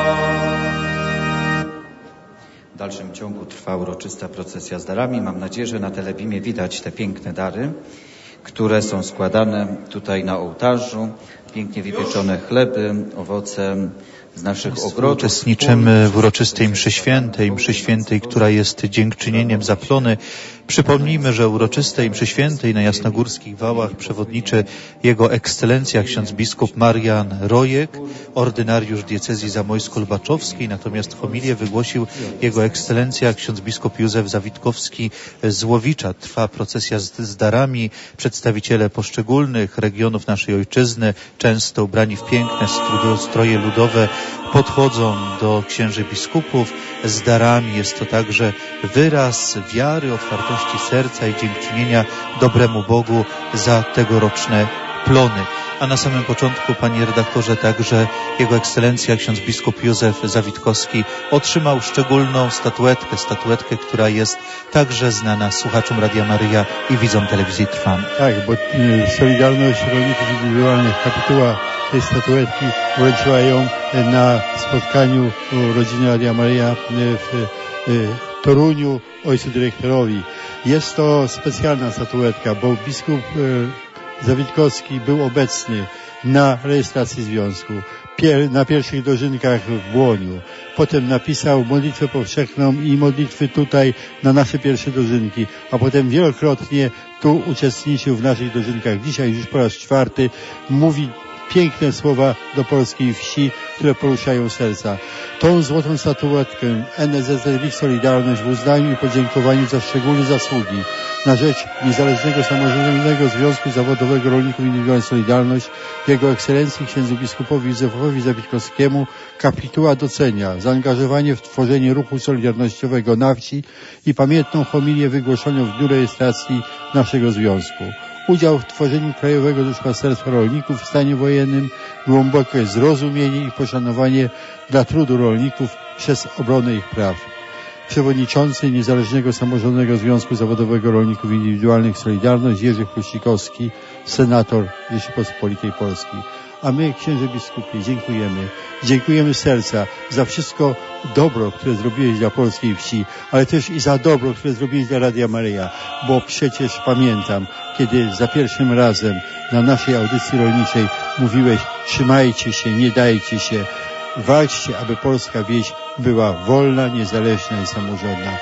W dalszym ciągu trwa uroczysta procesja z darami. Mam nadzieję, że na telebimie widać te piękne dary, które są składane tutaj na ołtarzu. Pięknie wypieczone chleby, owoce z naszych ogrodów. Uczestniczymy w uroczystej mszy świętej, która jest dziękczynieniem za plony. Przypomnijmy, że uroczystej mszy świętej na Jasnogórskich Wałach przewodniczy Jego Ekscelencja ksiądz biskup Marian Rojek, ordynariusz diecezji zamojsko-lubaczowskiej, natomiast homilię wygłosił Jego Ekscelencja ksiądz biskup Józef Zawitkowski z Łowicza. Trwa procesja z darami. Przedstawiciele poszczególnych regionów naszej ojczyzny, często ubrani w piękne stroje ludowe, podchodzą do księży biskupów z darami. Jest to także wyraz wiary, otwartości serca i dziękczynienia dobremu Bogu za tegoroczne plony. A na samym początku, panie redaktorze, także Jego Ekscelencja ksiądz biskup Józef Zawitkowski otrzymał szczególną statuetkę, która jest także znana słuchaczom Radia Maryja i widzom telewizji Trwam. Tak, bo Solidarność Rolników Indywidualnych, kapituła tej statuetki, wręczyła ją na spotkaniu rodziny Radia Maryja w Toruniu ojcu dyrektorowi. Jest to specjalna statuetka, bo biskup Zawitkowski był obecny na rejestracji związku, na pierwszych dożynkach w Błoniu. Potem napisał modlitwę powszechną i modlitwy tutaj na nasze pierwsze dożynki, a potem wielokrotnie tu uczestniczył w naszych dożynkach. Dzisiaj już po raz 4 mówi piękne słowa do polskiej wsi, które poruszają serca. Tą złotą statuetkę NSZZ Solidarność w uznaniu i podziękowaniu za szczególne zasługi na rzecz Niezależnego Samorządnego Związku Zawodowego Rolników Indywidualnych Solidarność Jego Ekscelencji księdzu biskupowi Józefowi Zawitkowskiemu kapituła docenia zaangażowanie w tworzenie ruchu solidarnościowego na wsi i pamiętną homilię wygłoszoną w dniu rejestracji naszego związku. Udział w tworzeniu Krajowego Duszpasterstwa Rolników w stanie wojennym, głębokie zrozumienie i poszanowanie dla trudu rolników przez obronę ich praw. Przewodniczący Niezależnego Samorządnego Związku Zawodowego Rolników Indywidualnych Solidarność Jerzy Chruścikowski, senator Rzeczypospolitej Polskiej. A my, księże biskupie, dziękujemy z serca za wszystko dobro, które zrobiłeś dla polskiej wsi, ale też i za dobro, które zrobiłeś dla Radia Maryja, bo przecież pamiętam, kiedy za pierwszym razem na naszej audycji rolniczej mówiłeś: trzymajcie się, nie dajcie się, walczcie, aby polska wieś była wolna, niezależna i samorządna.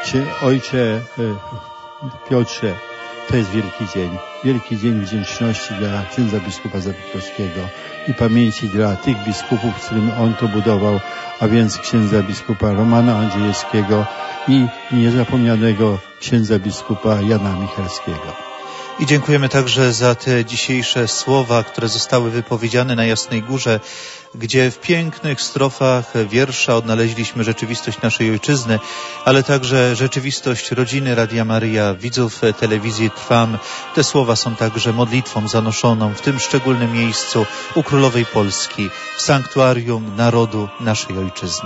Ojcze Piotrze, to jest wielki dzień wdzięczności dla księdza biskupa Zawitkowskiego i pamięci dla tych biskupów, z którymi on to budował, a więc księdza biskupa Romana Andrzejewskiego i niezapomnianego księdza biskupa Jana Michalskiego. I dziękujemy także za te dzisiejsze słowa, które zostały wypowiedziane na Jasnej Górze, gdzie w pięknych strofach wiersza odnaleźliśmy rzeczywistość naszej ojczyzny, ale także rzeczywistość rodziny Radia Maryja, widzów telewizji Trwam. Te słowa są także modlitwą zanoszoną w tym szczególnym miejscu u Królowej Polski, w sanktuarium narodu naszej ojczyzny.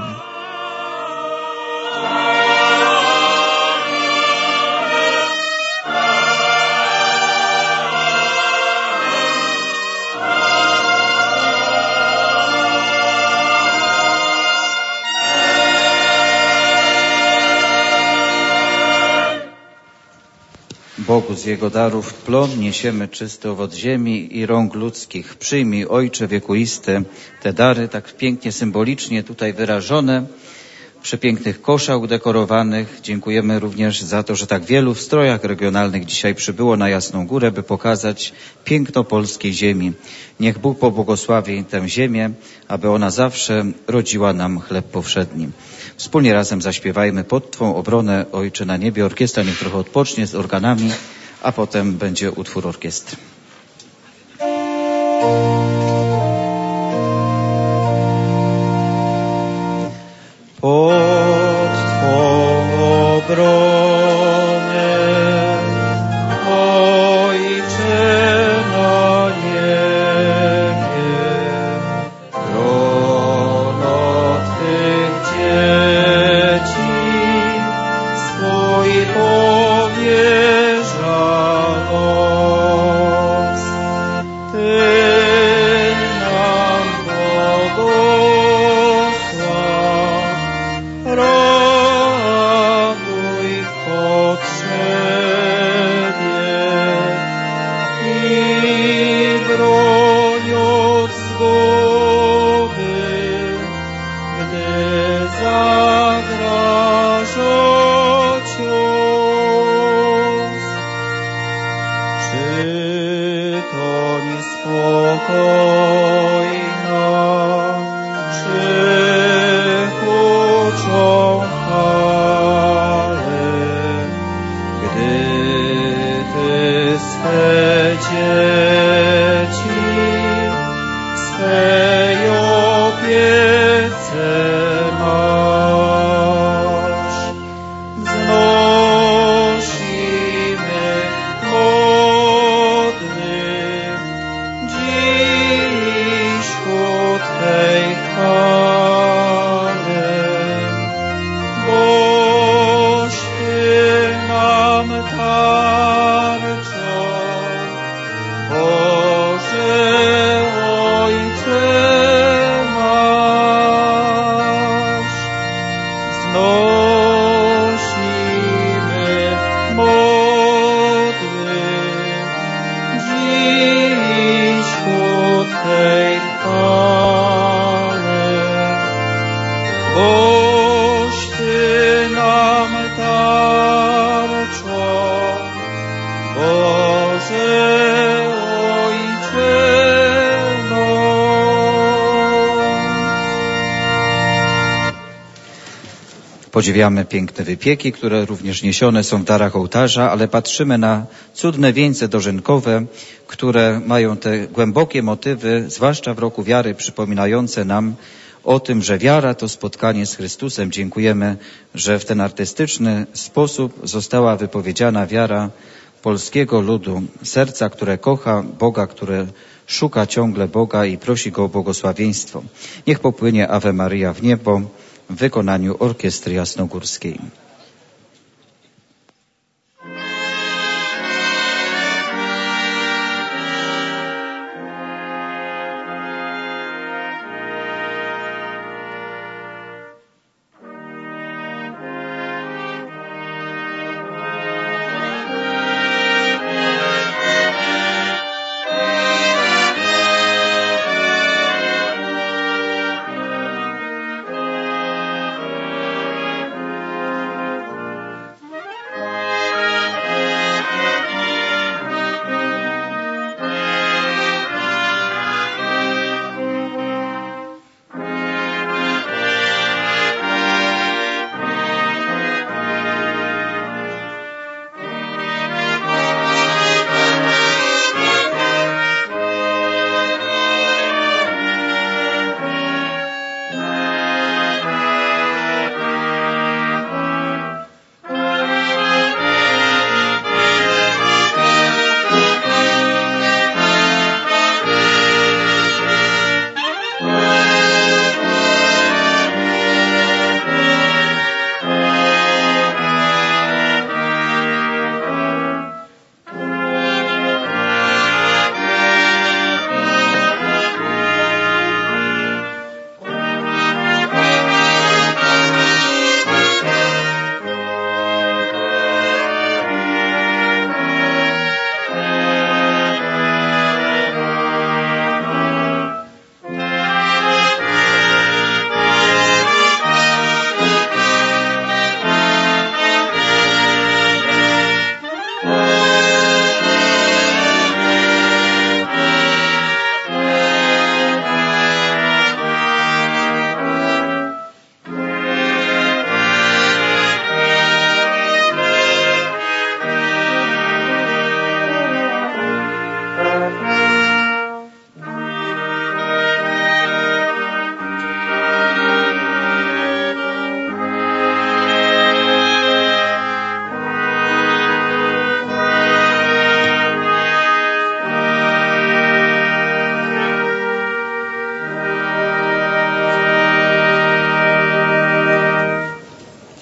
Bogu z Jego darów plon niesiemy czysty owoc ziemi i rąk ludzkich. Przyjmij, Ojcze wiekuisty, te dary tak pięknie, symbolicznie tutaj wyrażone przepięknych koszach udekorowanych. Dziękujemy również za to, że tak wielu w strojach regionalnych dzisiaj przybyło na Jasną Górę, by pokazać piękno polskiej ziemi. Niech Bóg pobłogosławi tę ziemię, aby ona zawsze rodziła nam chleb powszedni. Wspólnie razem zaśpiewajmy pod Twą obronę, Ojcze na niebie. Orkiestra niech trochę odpocznie z organami, a potem będzie utwór orkiestry. Pod Twą obronę, Ojcze na niebie, grono Twych dzieci swój powierza los. Ty nam błogosław, raduj w potrzebie i broń od zguby, gdy zagraża cios. Czy to niespokojna, czy huczą fale, gdy Ty swe dzieci swej opiece masz. Wznosimy modły dziś ku Twej chwale, boś Ty nam tarczą, Boże Ojcze nasz. Wznosimy modły dziś ku Twej chwale, boś Ty nam tarczą, Boże Ojcze nasz. Podziwiamy piękne wypieki, które również niesione są w darach ołtarza, ale patrzymy na cudne wieńce dożynkowe, które mają te głębokie motywy, zwłaszcza w roku wiary, przypominające nam o tym, że wiara to spotkanie z Chrystusem. Dziękujemy, że w ten artystyczny sposób została wypowiedziana wiara polskiego ludu, serca, które kocha Boga, które szuka ciągle Boga i prosi Go o błogosławieństwo. Niech popłynie Ave Maria w niebo w wykonaniu Orkiestry Jasnogórskiej.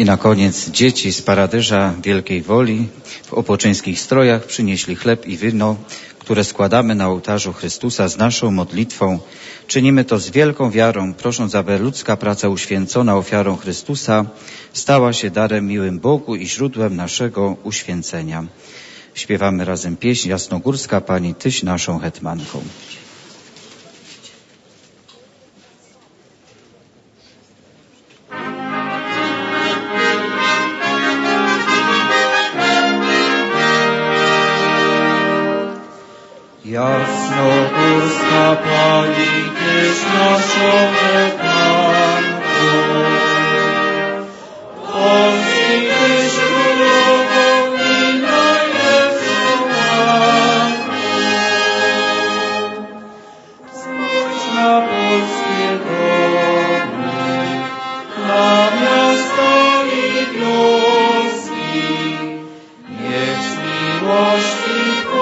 I na koniec dzieci z Paradyża Wielkiej Woli w opoczyńskich strojach przynieśli chleb i wino, które składamy na ołtarzu Chrystusa z naszą modlitwą. Czynimy to z wielką wiarą, prosząc, aby ludzka praca uświęcona ofiarą Chrystusa stała się darem miłym Bogu i źródłem naszego uświęcenia. Śpiewamy razem pieśń Jasnogórska, Pani Tyś naszą hetmanką. Jasnogórska Pani, Tyś naszą hetmanką, Polski Tyś królową i najlepszą matką. Spójrz na polskie domy, na miasta i wioski, niech z miłości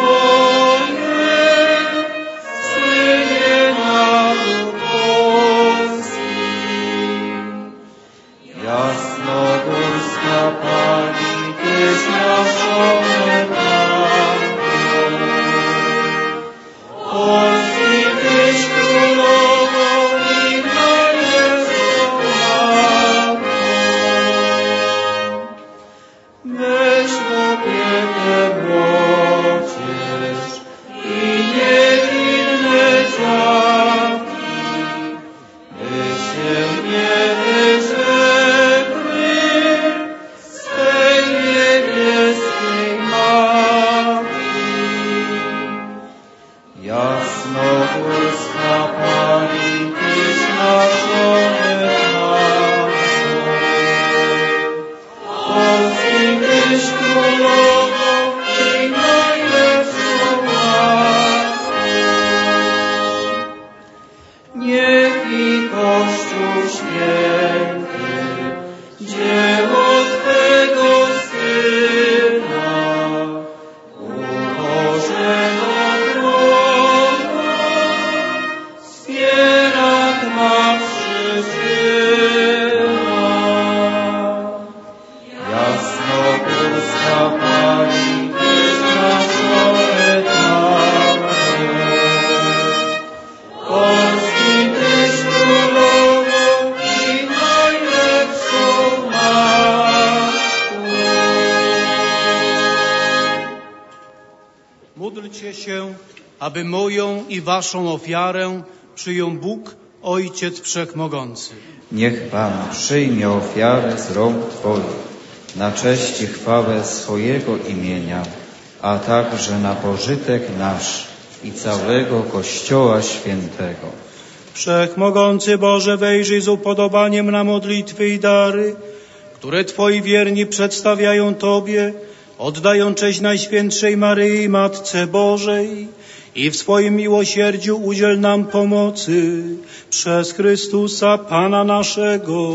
aby moją i waszą ofiarę przyjął Bóg, Ojciec Wszechmogący. Niech Pan przyjmie ofiarę z rąk Twoich na cześć i chwałę swojego imienia, a także na pożytek nasz i całego Kościoła Świętego. Wszechmogący Boże, wejrzyj z upodobaniem na modlitwy i dary, które Twoi wierni przedstawiają Tobie, oddają cześć Najświętszej Maryi, Matce Bożej, i w swoim miłosierdziu udziel nam pomocy przez Chrystusa Pana naszego.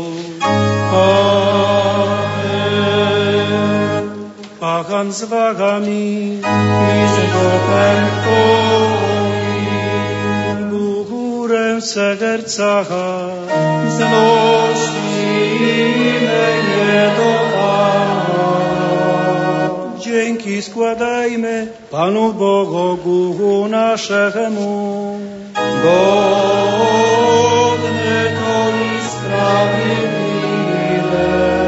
Amen. Pan z wami i z duchem Twoim. Górę serca wznosimy je do Pana. Dzięki składajmy Panu Bogu naszemu. Godne to i sprawiedliwe.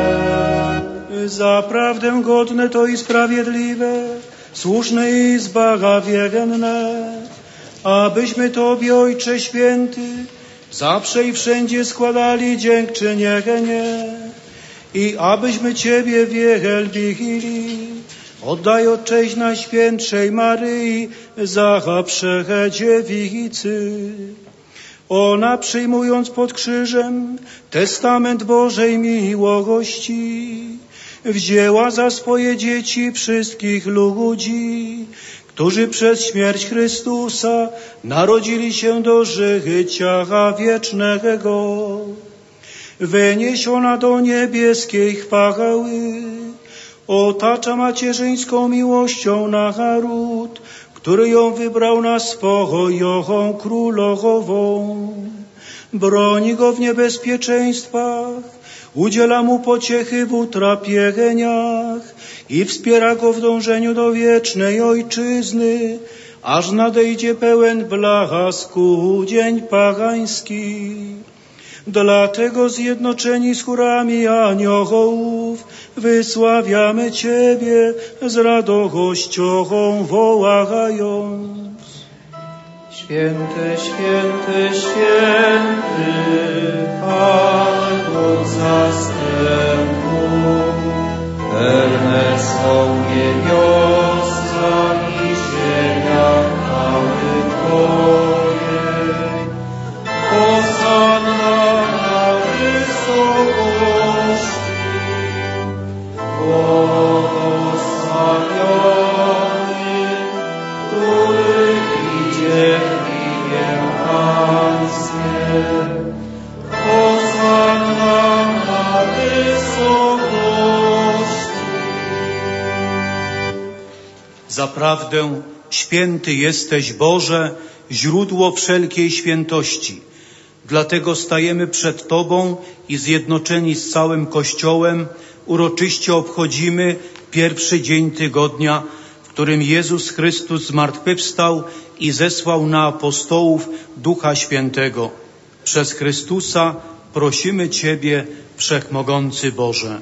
Zaprawdę godne to i sprawiedliwe, słuszne i zbawienne, abyśmy Tobie, Ojcze Święty, zawsze i wszędzie składali dziękczynienie i abyśmy Ciebie wielbili, oddając cześć Najświętszej Maryi, zawsze dziewicy. Ona, przyjmując pod krzyżem testament Bożej miłości, wzięła za swoje dzieci wszystkich ludzi, którzy przez śmierć Chrystusa narodzili się do życia wiecznego. Wyniesiona do niebieskiej chwały, otacza macierzyńską miłością naród, który ją wybrał na swoją królową. Broni go w niebezpieczeństwach, udziela mu pociechy w utrapieniach i wspiera go w dążeniu do wiecznej ojczyzny, aż nadejdzie pełen blasku dzień pagański. Dlatego zjednoczeni z chórami aniołów wysławiamy Ciebie z radością wołając. Święty, święty, święty, Pan Bóg zastępów, pełne są niebiosa i ziemia chwały Twojej. Hosanna na wysokości, błogosławiony, który idzie w imię Pańskie. Hosanna na wysokości. Zaprawdę święty jesteś, Boże, źródło wszelkiej świętości. Dlatego stajemy przed Tobą i zjednoczeni z całym Kościołem uroczyście obchodzimy pierwszy dzień tygodnia, w którym Jezus Chrystus zmartwychwstał i zesłał na apostołów Ducha Świętego. Przez Chrystusa prosimy Ciebie, Wszechmogący Boże.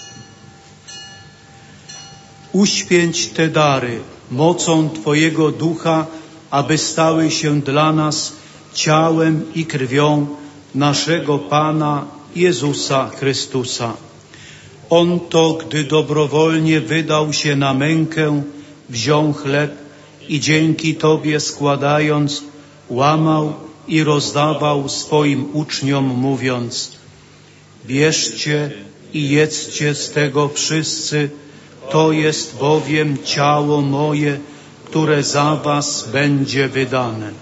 Uświęć te dary mocą Twojego Ducha, aby stały się dla nas ciałem i krwią naszego Pana Jezusa Chrystusa. On to, gdy dobrowolnie wydał się na mękę, wziął chleb i dzięki Tobie składając, łamał i rozdawał swoim uczniom, mówiąc: bierzcie i jedzcie z tego wszyscy, to jest bowiem ciało moje, które za was będzie wydane.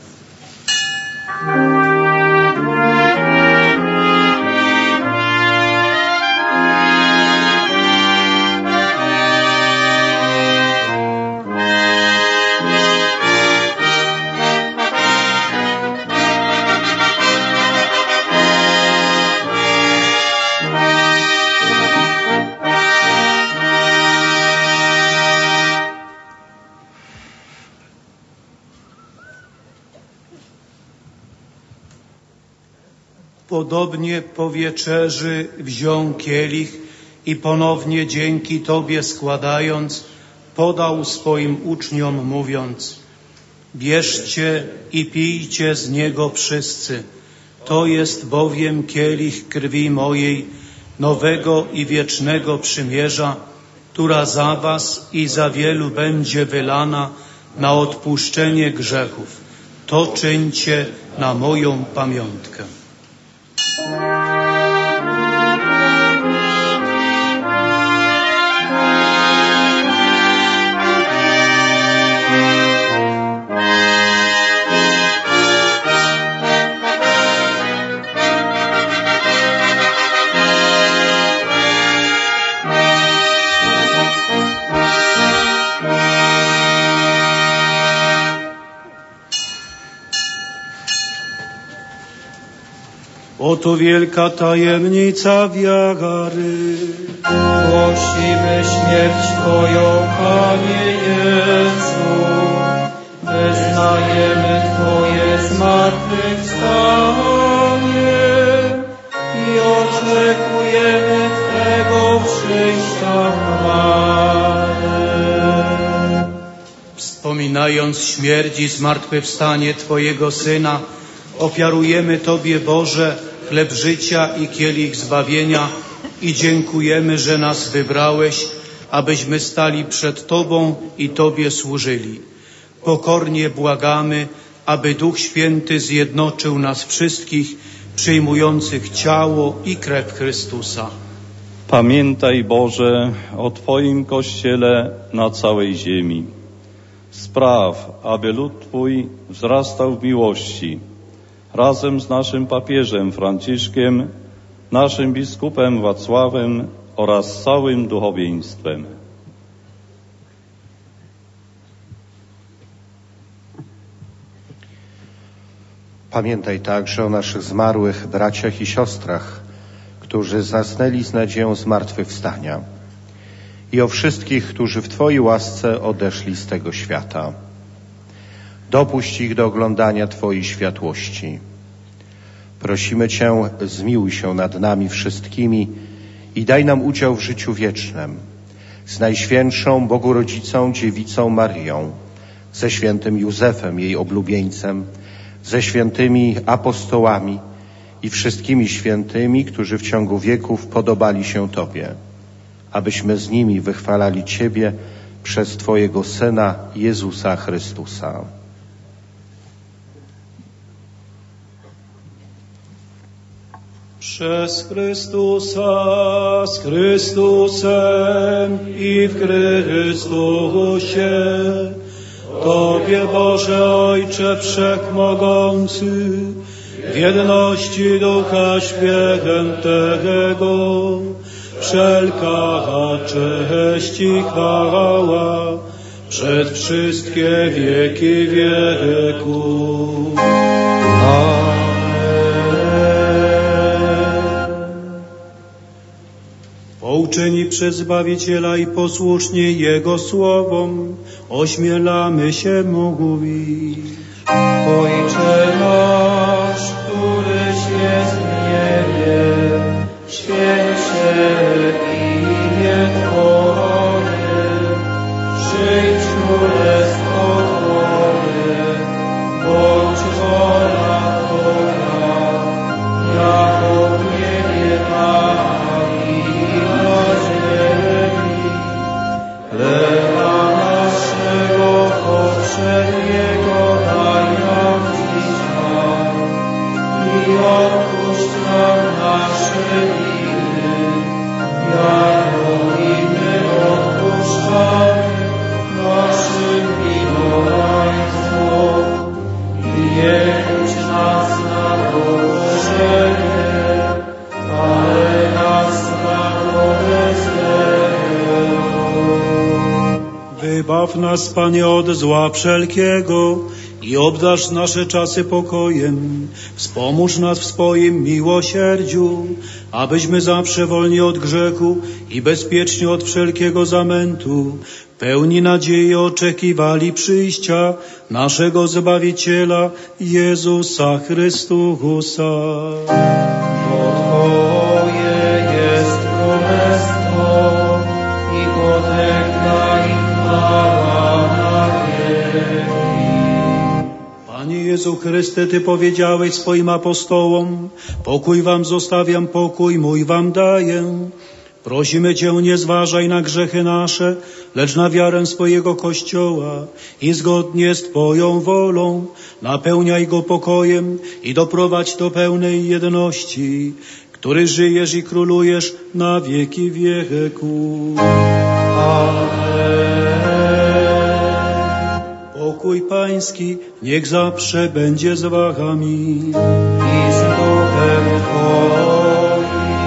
Podobnie po wieczerzy wziął kielich i ponownie dzięki Tobie składając, podał swoim uczniom, mówiąc: bierzcie i pijcie z niego wszyscy. To jest bowiem kielich krwi mojej, nowego i wiecznego przymierza, która za was i za wielu będzie wylana na odpuszczenie grzechów. To czyńcie na moją pamiątkę. Oto wielka tajemnica wiary. Głosimy śmierć Twoją, Panie Jezu. Wyznajemy Twoje zmartwychwstanie i oczekujemy Twego przyjścia w chwale. Wspominając śmierć i zmartwychwstanie Twojego Syna, ofiarujemy Tobie, Boże, chleb życia i kielich zbawienia i dziękujemy, że nas wybrałeś, abyśmy stali przed Tobą i Tobie służyli. Pokornie błagamy, aby Duch Święty zjednoczył nas wszystkich, przyjmujących ciało i krew Chrystusa. Pamiętaj, Boże, o Twoim Kościele na całej ziemi. Spraw, aby lud Twój wzrastał w miłości, razem z naszym papieżem Franciszkiem, naszym biskupem Wacławem oraz całym duchowieństwem. Pamiętaj także o naszych zmarłych braciach i siostrach, którzy zasnęli z nadzieją zmartwychwstania, i o wszystkich, którzy w Twojej łasce odeszli z tego świata. Dopuść ich do oglądania Twojej światłości. Prosimy Cię, zmiłuj się nad nami wszystkimi i daj nam udział w życiu wiecznym z Najświętszą Bogu Rodzicą Dziewicą Maryją, ze świętym Józefem, jej oblubieńcem, ze świętymi apostołami i wszystkimi świętymi, którzy w ciągu wieków podobali się Tobie, abyśmy z nimi wychwalali Ciebie przez Twojego Syna Jezusa Chrystusa. Przez Chrystusa, z Chrystusem i w Chrystusie, Tobie, Boże Ojcze Wszechmogący, w jedności Ducha Świętego, wszelka cześć i chwała przed wszystkie wieki wieków. Pouczeni przez Zbawiciela i posłuszni Jego słowom, ośmielamy się mówić. Ojcze nasz, któryś jest w niebie, święć się imię Twoje, przyjdź królestwo Twoje, bądź wola Twoja, jako w niebie tak i na ziemi. Chleba naszego powszedniego daj nam dzisiaj i odpuść nam nasze winy, jako i my odpuszczamy naszym winowajcom. I nie wódź nas na pokuszenie, ale nas zbaw złego. Wybaw nas, Panie, od zła wszelkiego i obdarz nasze czasy pokojem. Wspomóż nas w swoim miłosierdziu, abyśmy zawsze wolni od grzechu i bezpiecznie od wszelkiego zamętu, pełni nadziei oczekiwali przyjścia naszego Zbawiciela, Jezusa Chrystusa. Twoje jest królestwo i potęga i chwała na wieki. Panie Jezu Chryste, Ty powiedziałeś swoim apostołom: pokój wam zostawiam, pokój mój wam daję. Prosimy Cię, nie zważaj na grzechy nasze, lecz na wiarę swojego Kościoła i zgodnie z Twoją wolą napełniaj go pokojem i doprowadź do pełnej jedności, który żyjesz i królujesz na wieki wieków. Pokój Pański niech zawsze będzie z wami i z duchem Twoim.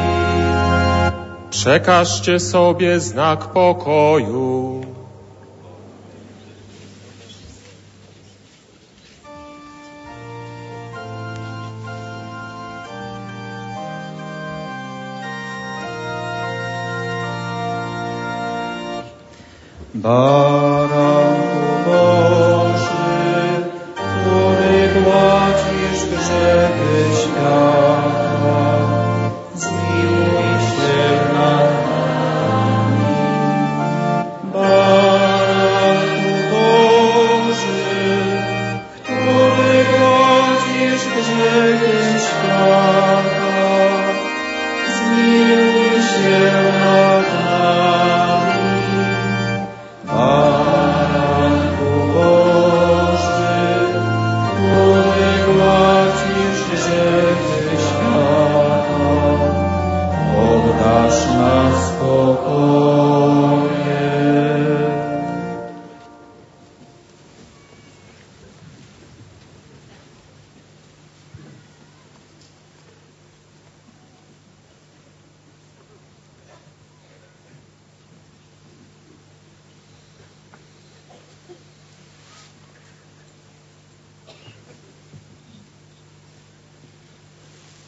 Przekażcie sobie znak pokoju. Baranku Boży, który gładzisz grzechy świata, zmiłuj się nad nami. Baranku Boży, który gładzisz grzechy świata, zmiłuj się nad nami. Baranku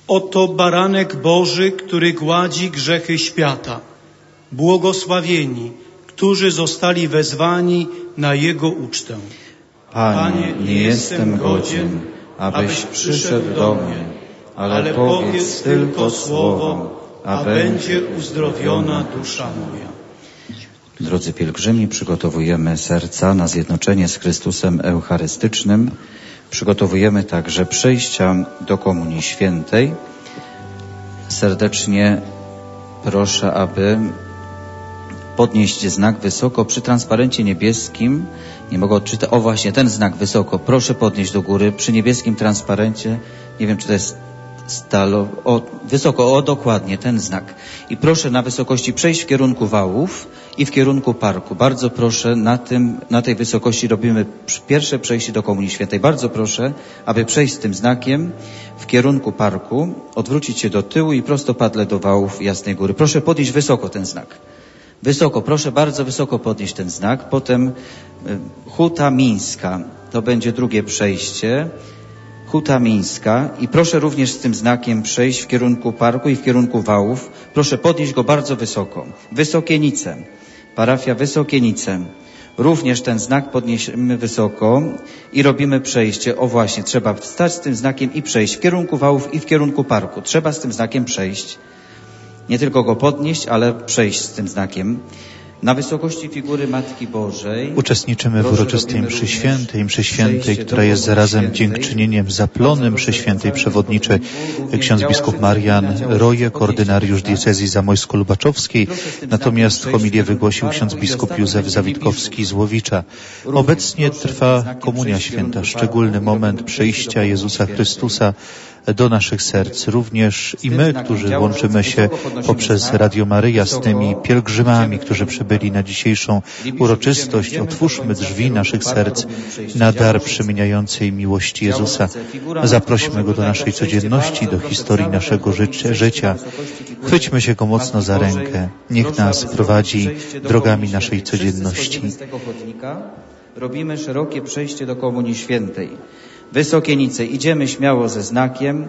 Oto baranek Boży, który gładzi grzechy świata. Błogosławieni, którzy zostali wezwani na Jego ucztę. Panie, nie jestem godzien, abyś przyszedł do mnie, ale powiedz tylko słowo, a będzie uzdrowiona dusza moja. Drodzy pielgrzymi, przygotowujemy serca na zjednoczenie z Chrystusem Eucharystycznym. Przygotowujemy także przejścia do Komunii Świętej. Serdecznie proszę, aby podnieść znak wysoko przy transparencie niebieskim. Nie mogę odczytać. O, właśnie ten znak wysoko. Proszę podnieść do góry przy niebieskim transparencie. Nie wiem, czy to jest wysoko, dokładnie ten znak. I proszę na wysokości przejść w kierunku wałów i w kierunku parku. Bardzo proszę, na tej wysokości robimy pierwsze przejście do Komunii Świętej. Bardzo proszę, aby przejść z tym znakiem w kierunku parku, odwrócić się do tyłu i prostopadle do wałów Jasnej Góry. Proszę podnieść wysoko ten znak. Wysoko, proszę bardzo wysoko podnieść ten znak. Potem Huta Mińska, to będzie drugie przejście. Huta Mińska i proszę również z tym znakiem przejść w kierunku parku i w kierunku wałów. Proszę podnieść go bardzo wysoko. Wysokienice, parafia Wysokienice. Również ten znak podniesiemy wysoko i robimy przejście. O właśnie, trzeba wstać z tym znakiem i przejść w kierunku wałów i w kierunku parku. Trzeba z tym znakiem przejść. Nie tylko go podnieść, ale przejść z tym znakiem. Na wysokości figury Matki Bożej uczestniczymy w uroczystej mszy świętej, która jest zarazem dziękczynieniem zaplonym mszy świętej. Przewodniczy ksiądz biskup Marian Roje, koordynariusz diecezji zamojsko-lubaczowskiej, natomiast homilię wygłosił ksiądz biskup Józef Zawitkowski z Łowicza. Obecnie trwa Komunia Święta, szczególny moment przyjścia Jezusa Chrystusa do naszych serc. Również i my, którzy łączymy się poprzez Radio Maryja z tymi pielgrzymami, którzy przybyli na dzisiejszą uroczystość, otwórzmy drzwi naszych serc na dar przemieniającej miłości Jezusa. Zaprośmy Go do naszej codzienności, do historii naszego życia. Chwyćmy się Go mocno za rękę. Niech nas prowadzi drogami naszej codzienności. Robimy szerokie przejście do Komunii Świętej. Wysokienice, idziemy śmiało ze znakiem.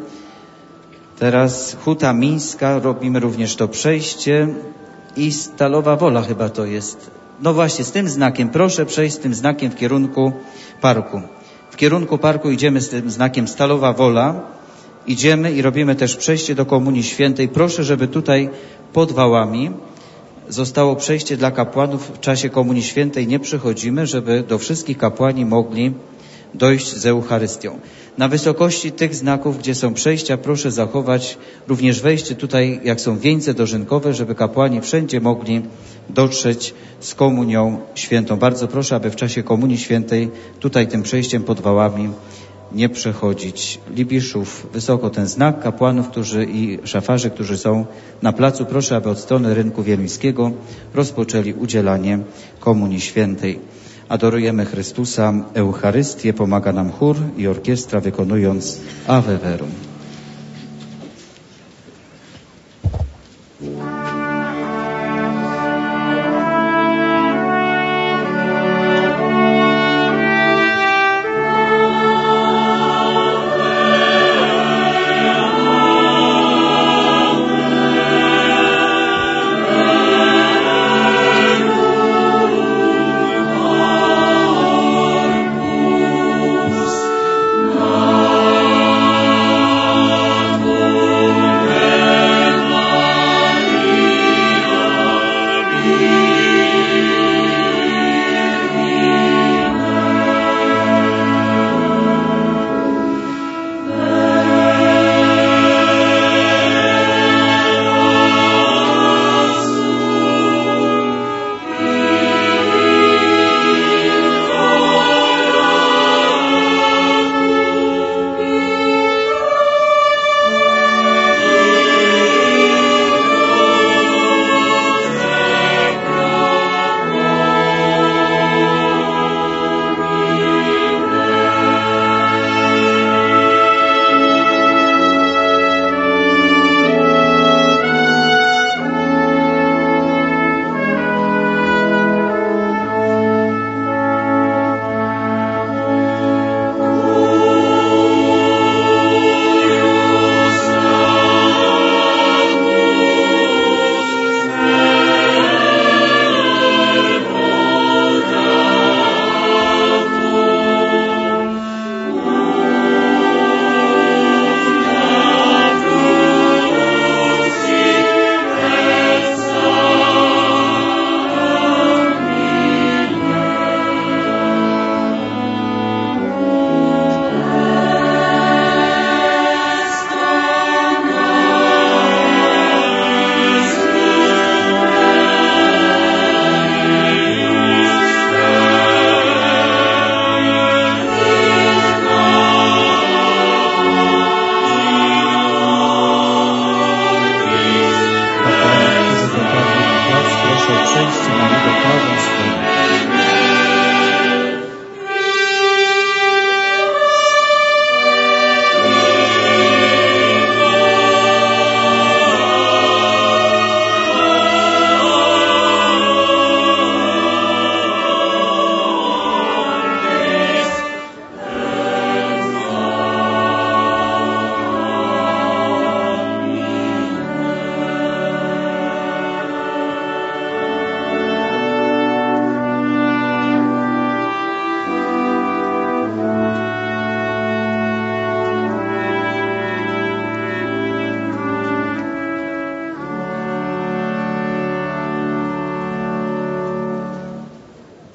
Teraz Huta Mińska, robimy również to przejście i Stalowa Wola chyba to jest. No właśnie, z tym znakiem, proszę przejść z tym znakiem w kierunku parku. W kierunku parku idziemy z tym znakiem Stalowa Wola. Idziemy i robimy też przejście do Komunii Świętej. Proszę, żeby tutaj pod wałami zostało przejście dla kapłanów. W czasie Komunii Świętej nie przychodzimy, żeby do wszystkich kapłani mogli dojść z Eucharystią. Na wysokości tych znaków, gdzie są przejścia, proszę zachować również wejście tutaj, jak są wieńce dożynkowe, żeby kapłani wszędzie mogli dotrzeć z Komunią Świętą. Bardzo proszę, aby w czasie Komunii Świętej tutaj tym przejściem pod wałami nie przechodzić. Libiszów, wysoko ten znak, kapłanów, i szafarzy, którzy są na placu, proszę, aby od strony Rynku Wieluńskiego rozpoczęli udzielanie Komunii Świętej. Adorujemy Chrystusa, Eucharystię, pomaga nam chór i orkiestra, wykonując Ave Verum.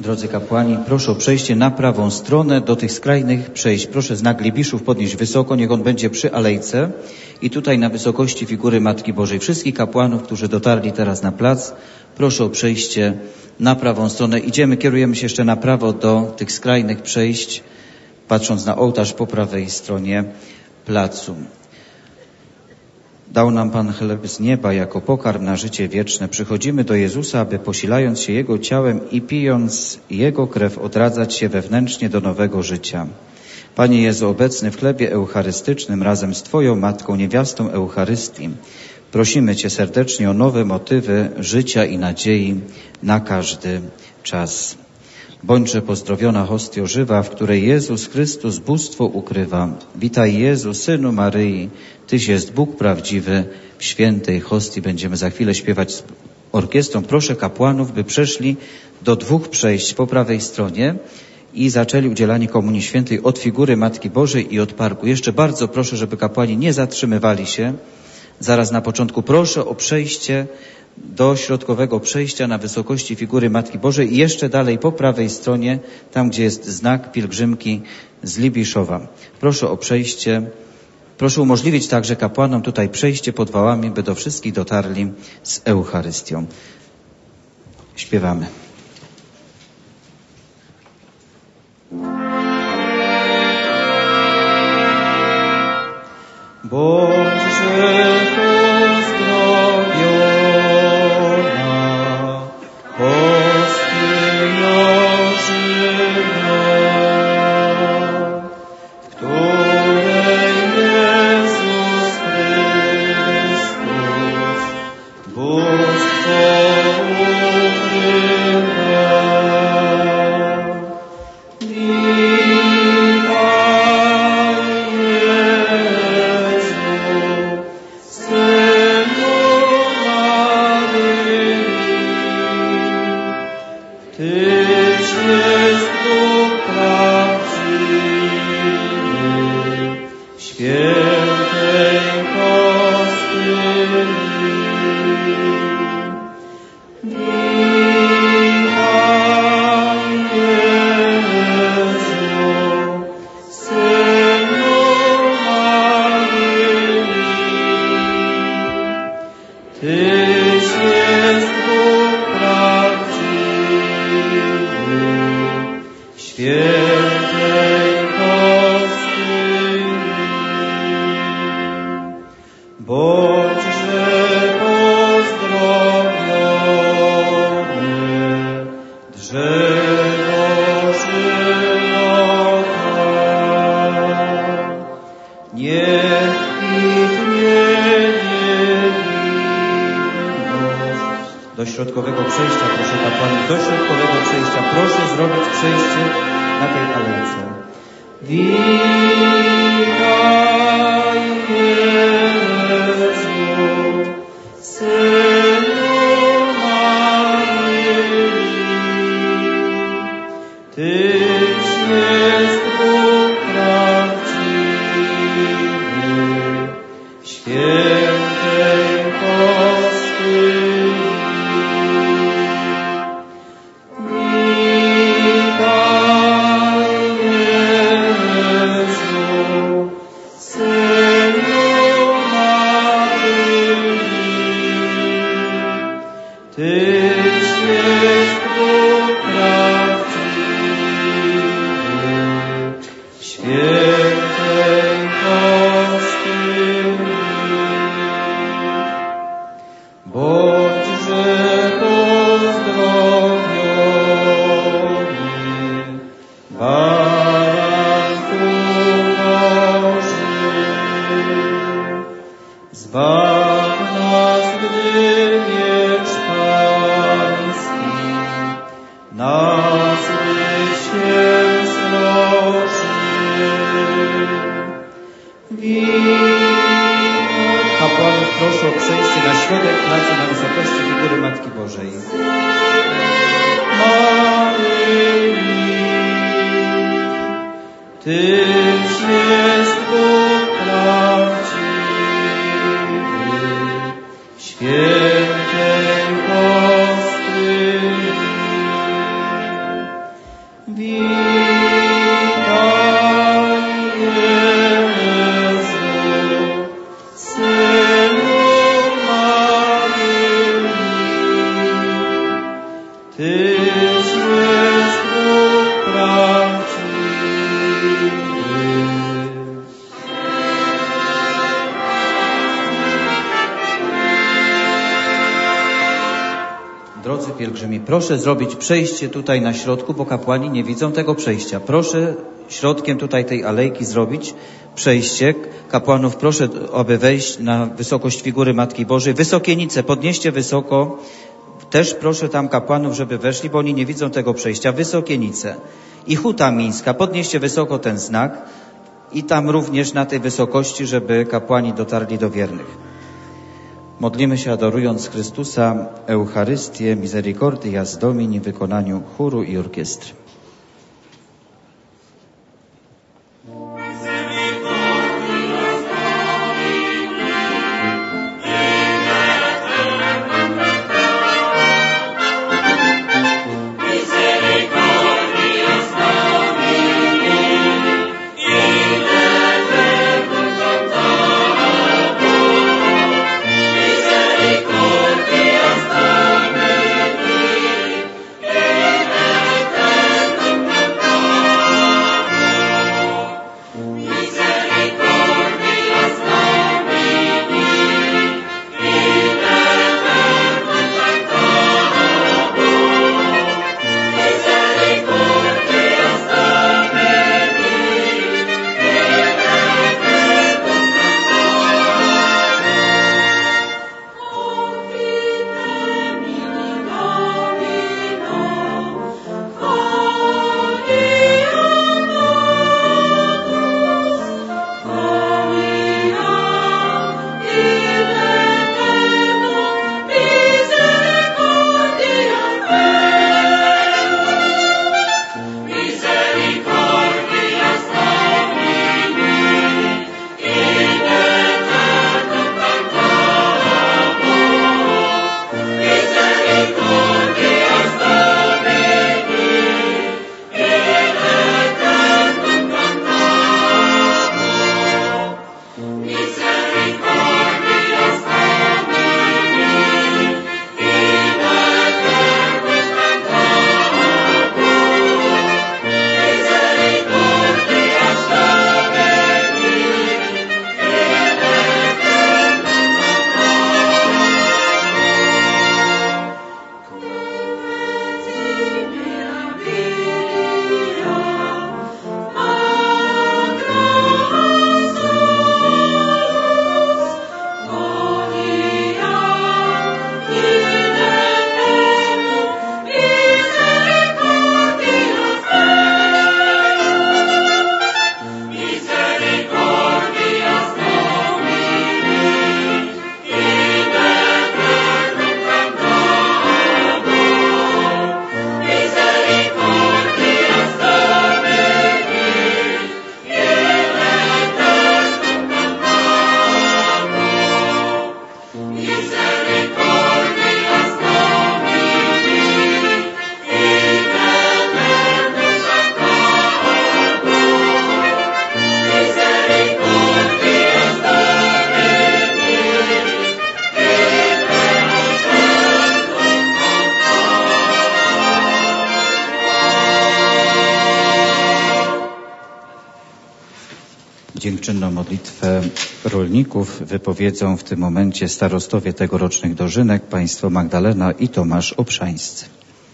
Drodzy kapłani, proszę o przejście na prawą stronę do tych skrajnych przejść. Proszę znak Libiszów podnieść wysoko, niech on będzie przy alejce i tutaj na wysokości figury Matki Bożej. Wszystkich kapłanów, którzy dotarli teraz na plac, proszę o przejście na prawą stronę. Kierujemy się jeszcze na prawo do tych skrajnych przejść, patrząc na ołtarz po prawej stronie placu. Dał nam Pan chleb z nieba jako pokarm na życie wieczne. Przychodzimy do Jezusa, aby posilając się Jego ciałem i pijąc Jego krew odradzać się wewnętrznie do nowego życia. Panie Jezu, obecny w chlebie eucharystycznym razem z Twoją Matką, niewiastą Eucharystii, prosimy Cię serdecznie o nowe motywy życia i nadziei na każdy czas. Bądźże pozdrowiona hostio żywa, w której Jezus Chrystus bóstwo ukrywa. Witaj Jezu, Synu Maryi, Tyś jest Bóg prawdziwy. W świętej hostii będziemy za chwilę śpiewać z orkiestrą. Proszę kapłanów, by przeszli do 2 przejść po prawej stronie i zaczęli udzielanie Komunii Świętej od figury Matki Bożej i od parku. Jeszcze bardzo proszę, żeby kapłani nie zatrzymywali się. Zaraz na początku proszę o przejście do środkowego przejścia na wysokości figury Matki Bożej i jeszcze dalej po prawej stronie, tam gdzie jest znak pielgrzymki z Libiszowa. Proszę o przejście. Proszę umożliwić także kapłanom tutaj przejście pod wałami, by do wszystkich dotarli z Eucharystią. Śpiewamy. Bądźże pozdrowiona, hostio żywa, w której Jezus Chrystus bóstwo ukrywa. Do środkowego przejścia, proszę kapłanów, do środkowego przejścia. Proszę zrobić przejście na tej alejce. Witaj Jezu, Synu Maryi, Tyś jest Bóg prawdziwy, świętej hostii. Proszę o przejście na środek placu na wysokości figury Matki Bożej. Maryi, Tyś jest Bóg prawdziwy, świętej hostii. przez Bóg prawdziwy. Drodzy pielgrzymi, proszę zrobić przejście tutaj na środku, bo kapłani nie widzą tego przejścia. Proszę środkiem tutaj tej alejki zrobić przejście. Kapłanów proszę, aby wejść na wysokość figury Matki Bożej. Wysokienice podnieście wysoko. Też proszę tam kapłanów, żeby weszli, bo oni nie widzą tego przejścia. Wysokienice. I Huta Mińska. Podnieście wysoko ten znak. I tam również na tej wysokości, żeby kapłani dotarli do wiernych. Modlimy się, adorując Chrystusa, Eucharystię, Misericordias Domini w wykonaniu chóru i orkiestry. Dziękczynną modlitwę rolników wypowiedzą w tym momencie starostowie tegorocznych dożynek, państwo Magdalena i Tomasz Obszańscy.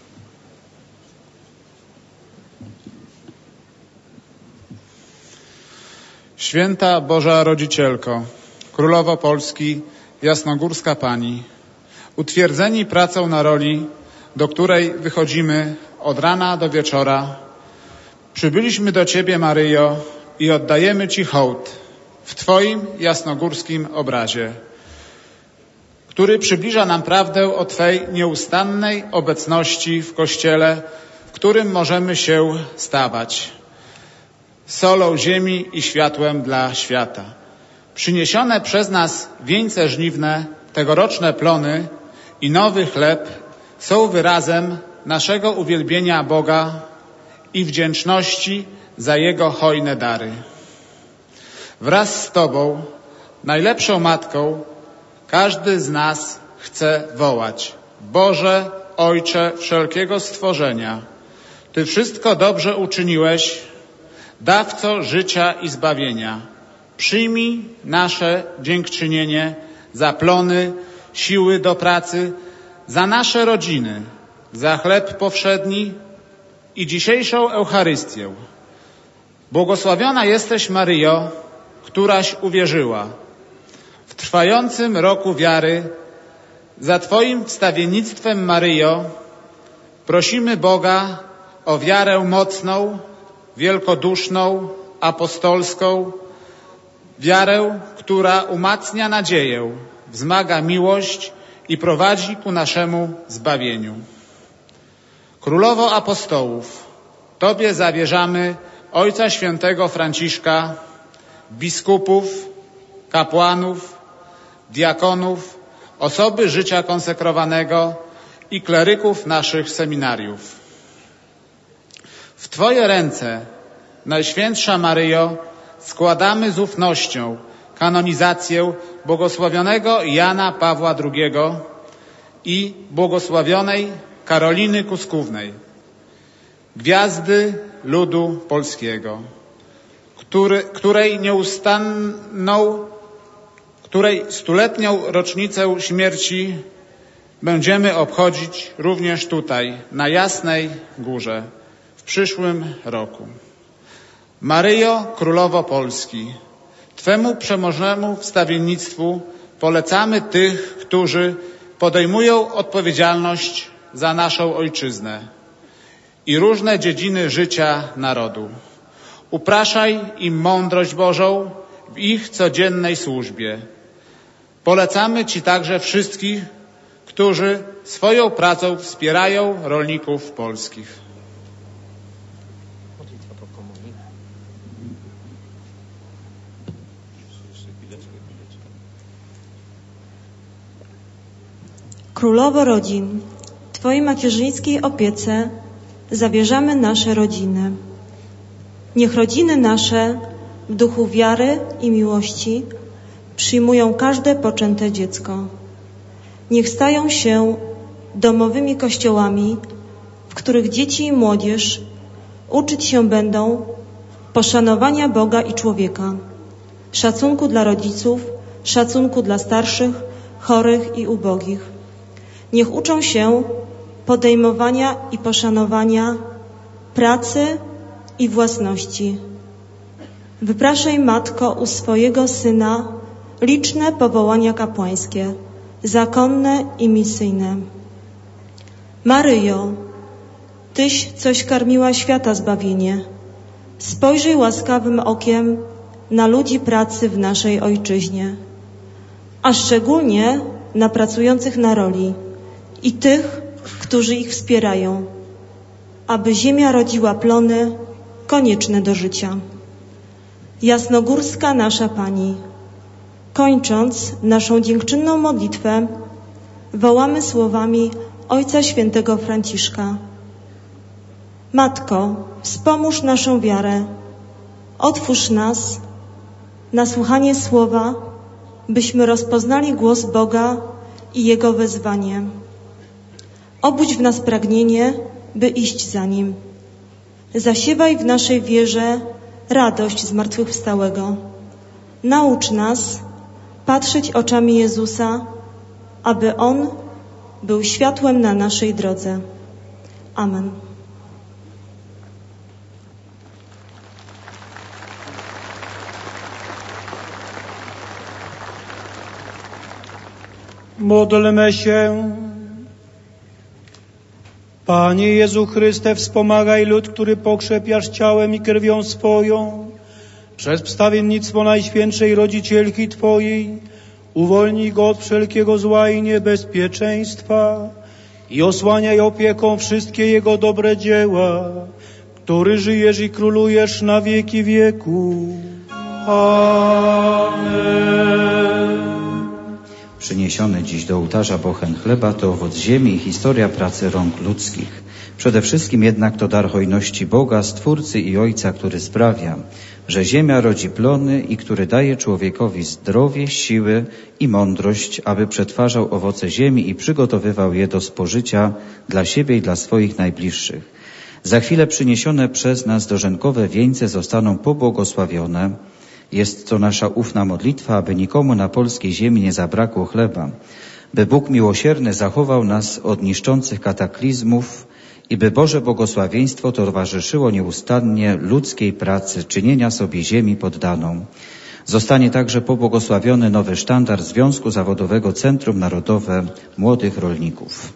Święta Boża Rodzicielko, Królowo Polski, Jasnogórska Pani, utwierdzeni pracą na roli, do której wychodzimy od rana do wieczora, przybyliśmy do Ciebie, Maryjo, i oddajemy Ci hołd w Twoim jasnogórskim obrazie, który przybliża nam prawdę o Twej nieustannej obecności w Kościele, w którym możemy się stawać solą ziemi i światłem dla świata. Przyniesione przez nas wieńce żniwne, tegoroczne plony i nowy chleb są wyrazem naszego uwielbienia Boga i wdzięczności za Jego hojne dary. Wraz z Tobą, najlepszą Matką, każdy z nas chce wołać: Boże, Ojcze wszelkiego stworzenia, Ty wszystko dobrze uczyniłeś, dawco życia i zbawienia. Przyjmij nasze dziękczynienie za plony, siły do pracy, za nasze rodziny, za chleb powszedni i dzisiejszą Eucharystię. Błogosławiona jesteś, Maryjo, któraś uwierzyła. W trwającym roku wiary za Twoim wstawiennictwem, Maryjo, prosimy Boga o wiarę mocną, wielkoduszną, apostolską, wiarę, która umacnia nadzieję, wzmaga miłość i prowadzi ku naszemu zbawieniu. Królowo apostołów, Tobie zawierzamy Ojca Świętego Franciszka, biskupów, kapłanów, diakonów, osoby życia konsekrowanego i kleryków naszych seminariów. W Twoje ręce, Najświętsza Maryjo, składamy z ufnością kanonizację błogosławionego Jana Pawła II i błogosławionej Karoliny Kuskównej, gwiazdy ludu polskiego, której stuletnią rocznicę śmierci będziemy obchodzić również tutaj, na Jasnej Górze, w przyszłym roku. Maryjo, Królowo Polski, Twemu przemożnemu wstawiennictwu polecamy tych, którzy podejmują odpowiedzialność za naszą ojczyznę i różne dziedziny życia narodu. Upraszaj im mądrość Bożą w ich codziennej służbie. Polecamy Ci także wszystkich, którzy swoją pracą wspierają rolników polskich. Królowo rodzin, Twojej macierzyńskiej opiece zawierzamy nasze rodziny. Niech rodziny nasze w duchu wiary i miłości przyjmują każde poczęte dziecko. Niech stają się domowymi kościołami, w których dzieci i młodzież uczyć się będą poszanowania Boga i człowieka, szacunku dla rodziców, szacunku dla starszych, chorych i ubogich. Niech uczą się podejmowania i poszanowania pracy i własności. Wypraszaj, Matko, u swojego Syna liczne powołania kapłańskie, zakonne i misyjne. Maryjo, Tyś coś karmiła świata zbawienie. Spojrzyj łaskawym okiem na ludzi pracy w naszej ojczyźnie, a szczególnie na pracujących na roli i tych, którzy ich wspierają, aby ziemia rodziła plony konieczne do życia. Jasnogórska nasza Pani, kończąc naszą dziękczynną modlitwę, wołamy słowami Ojca Świętego Franciszka. Matko, wspomóż naszą wiarę, otwórz nas na słuchanie słowa, byśmy rozpoznali głos Boga i Jego wezwanie. Obudź w nas pragnienie, by iść za Nim. Zasiewaj w naszej wierze radość zmartwychwstałego. Naucz nas patrzeć oczami Jezusa, aby On był światłem na naszej drodze. Amen. Módlmy się. Panie Jezu Chryste, wspomagaj lud, który pokrzepiasz ciałem i krwią swoją. Przez wstawiennictwo Najświętszej Rodzicielki Twojej uwolnij go od wszelkiego zła i niebezpieczeństwa i osłaniaj opieką wszystkie jego dobre dzieła, który żyjesz i królujesz na wieki wieków. Amen. Przyniesiony dziś do ołtarza bochen chleba to owoc ziemi i historia pracy rąk ludzkich. Przede wszystkim jednak to dar hojności Boga, Stwórcy i Ojca, który sprawia, że ziemia rodzi plony i który daje człowiekowi zdrowie, siłę i mądrość, aby przetwarzał owoce ziemi i przygotowywał je do spożycia dla siebie i dla swoich najbliższych. Za chwilę przyniesione przez nas dożynkowe wieńce zostaną pobłogosławione. Jest to nasza ufna modlitwa, aby nikomu na polskiej ziemi nie zabrakło chleba, by Bóg miłosierny zachował nas od niszczących kataklizmów i by Boże błogosławieństwo towarzyszyło nieustannie ludzkiej pracy czynienia sobie ziemi poddaną. Zostanie także pobłogosławiony nowy sztandar Związku Zawodowego Centrum Narodowe Młodych Rolników.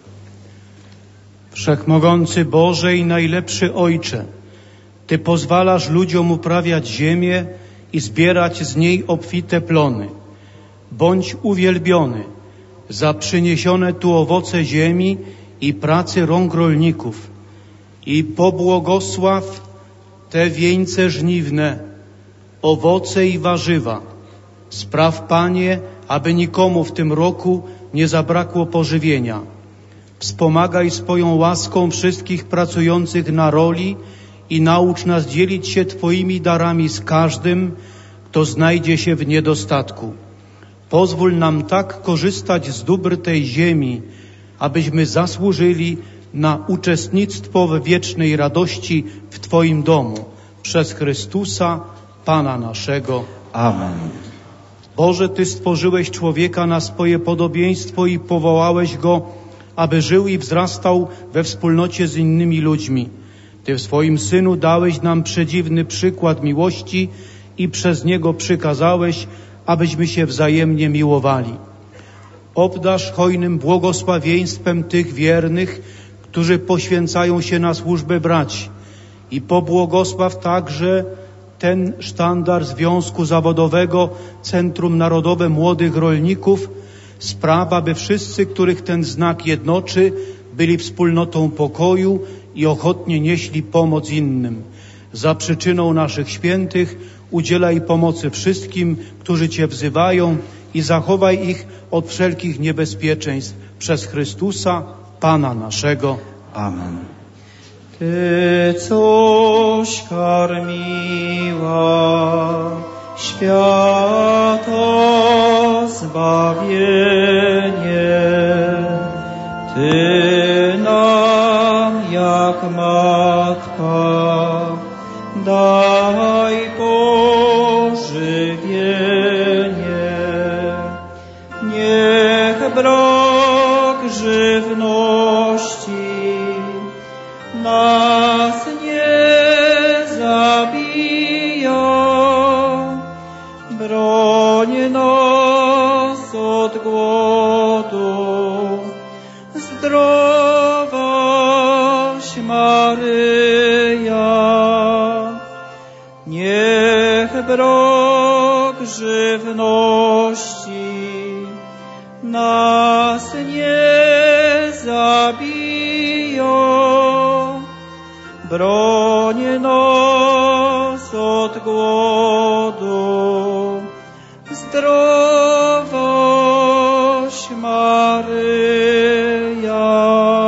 Wszechmogący Boże i najlepszy Ojcze, Ty pozwalasz ludziom uprawiać ziemię i zbierać z niej obfite plony. Bądź uwielbiony za przyniesione tu owoce ziemi i pracy rąk rolników i pobłogosław te wieńce żniwne, owoce i warzywa. Spraw, Panie, aby nikomu w tym roku nie zabrakło pożywienia. Wspomagaj swoją łaską wszystkich pracujących na roli i naucz nas dzielić się Twoimi darami z każdym, kto znajdzie się w niedostatku. Pozwól nam tak korzystać z dóbr tej ziemi, abyśmy zasłużyli na uczestnictwo w wiecznej radości w Twoim domu. Przez Chrystusa, Pana naszego. Amen. Boże, Ty stworzyłeś człowieka na swoje podobieństwo i powołałeś go, aby żył i wzrastał we wspólnocie z innymi ludźmi. Ty w swoim Synu dałeś nam przedziwny przykład miłości i przez Niego przykazałeś, abyśmy się wzajemnie miłowali. Obdarz hojnym błogosławieństwem tych wiernych, którzy poświęcają się na służbę braci i pobłogosław także ten sztandar Związku Zawodowego Centrum Narodowe Młodych Rolników. Spraw, aby wszyscy, których ten znak jednoczy, byli wspólnotą pokoju i ochotnie nieśli pomoc innym. Za przyczyną naszych świętych udzielaj pomocy wszystkim, którzy Cię wzywają i zachowaj ich od wszelkich niebezpieczeństw. Przez Chrystusa, Pana naszego. Amen. Ty, coś karmiła świata zbawienie, Ty nam jak matka daj pożywienie. Niech brak żywności nas nie zabija, broń nas od głodu, zdrowaś Maryja. Niech brak żywności nas nie zabija, broń nas od głodu, zdrowaś Maryja.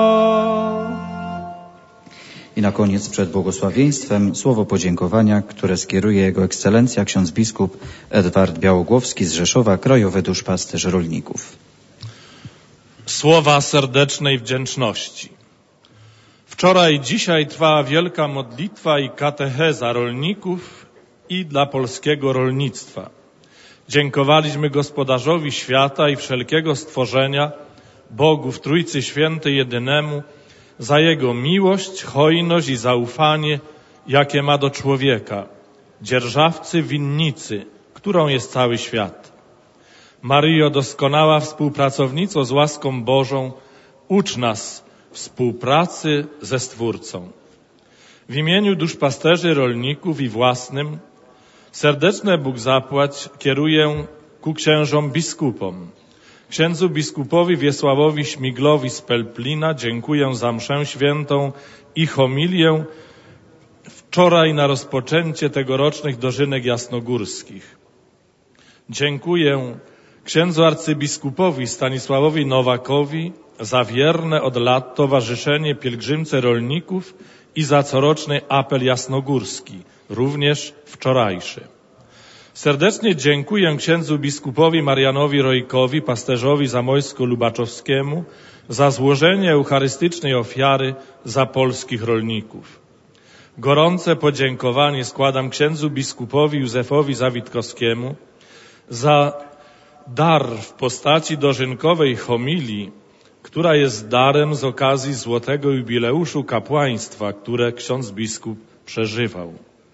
I na koniec przed błogosławieństwem słowo podziękowania, które skieruje Jego Ekscelencja ksiądz biskup Edward Białogłowski z Rzeszowa, krajowy duszpasterz rolników. Słowa serdecznej wdzięczności. Wczoraj i dzisiaj trwała wielka modlitwa i katecheza rolników i dla polskiego rolnictwa. Dziękowaliśmy gospodarzowi świata i wszelkiego stworzenia, Bogu w Trójcy Świętej Jedynemu, za Jego miłość, hojność i zaufanie, jakie ma do człowieka, dzierżawcy winnicy, którą jest cały świat. Maryjo, doskonała współpracownico z łaską Bożą, ucz nas współpracy ze Stwórcą. W imieniu duszpasterzy rolników i własnym serdeczne Bóg zapłać kieruję ku księżom biskupom. Księdzu biskupowi Wiesławowi Śmiglowi z Pelplina dziękuję za mszę świętą i homilię wczoraj na rozpoczęcie tegorocznych dożynek jasnogórskich. Dziękuję księdzu arcybiskupowi Stanisławowi Nowakowi za wierne od lat towarzyszenie pielgrzymce rolników i za coroczny apel jasnogórski, również wczorajszy. Serdecznie dziękuję księdzu biskupowi Marianowi Rojkowi, pasterzowi zamojsko-lubaczowskiemu, za złożenie eucharystycznej ofiary za polskich rolników. Gorące podziękowanie składam księdzu biskupowi Józefowi Zawitkowskiemu za dar w postaci dożynkowej homilii, która jest darem z okazji złotego jubileuszu kapłaństwa, które ksiądz biskup przeżywał.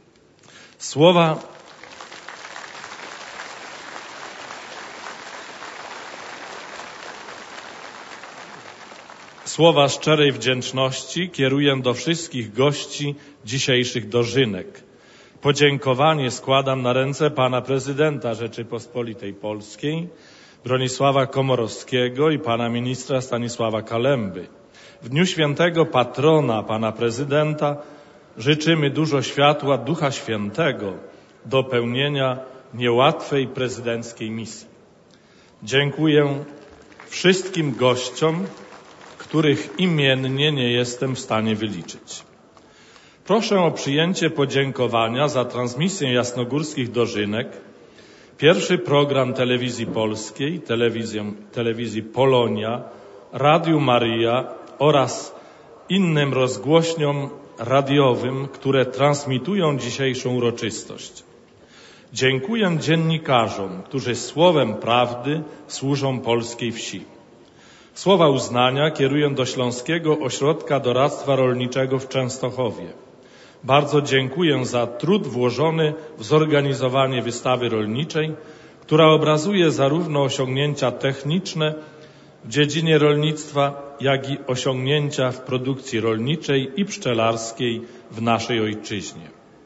Słowa szczerej wdzięczności kieruję do wszystkich gości dzisiejszych dożynek. Podziękowanie składam na ręce pana prezydenta Rzeczypospolitej Polskiej, Bronisława Komorowskiego i pana ministra Stanisława Kalemby. W dniu świętego patrona pana prezydenta życzymy dużo światła Ducha Świętego do pełnienia niełatwej prezydenckiej misji. Dziękuję wszystkim gościom, których imiennie nie jestem w stanie wyliczyć. Proszę o przyjęcie podziękowania za transmisję jasnogórskich dożynek, pierwszy program Telewizji Polskiej, telewizji Polonia, Radiu Maryja oraz innym rozgłośniom radiowym, które transmitują dzisiejszą uroczystość. Dziękuję dziennikarzom, którzy słowem prawdy służą polskiej wsi. Słowa uznania kieruję do Śląskiego Ośrodka Doradztwa Rolniczego w Częstochowie. Bardzo dziękuję za trud włożony w zorganizowanie wystawy rolniczej, która obrazuje zarówno osiągnięcia techniczne w dziedzinie rolnictwa, jak i osiągnięcia w produkcji rolniczej i pszczelarskiej w naszej ojczyźnie.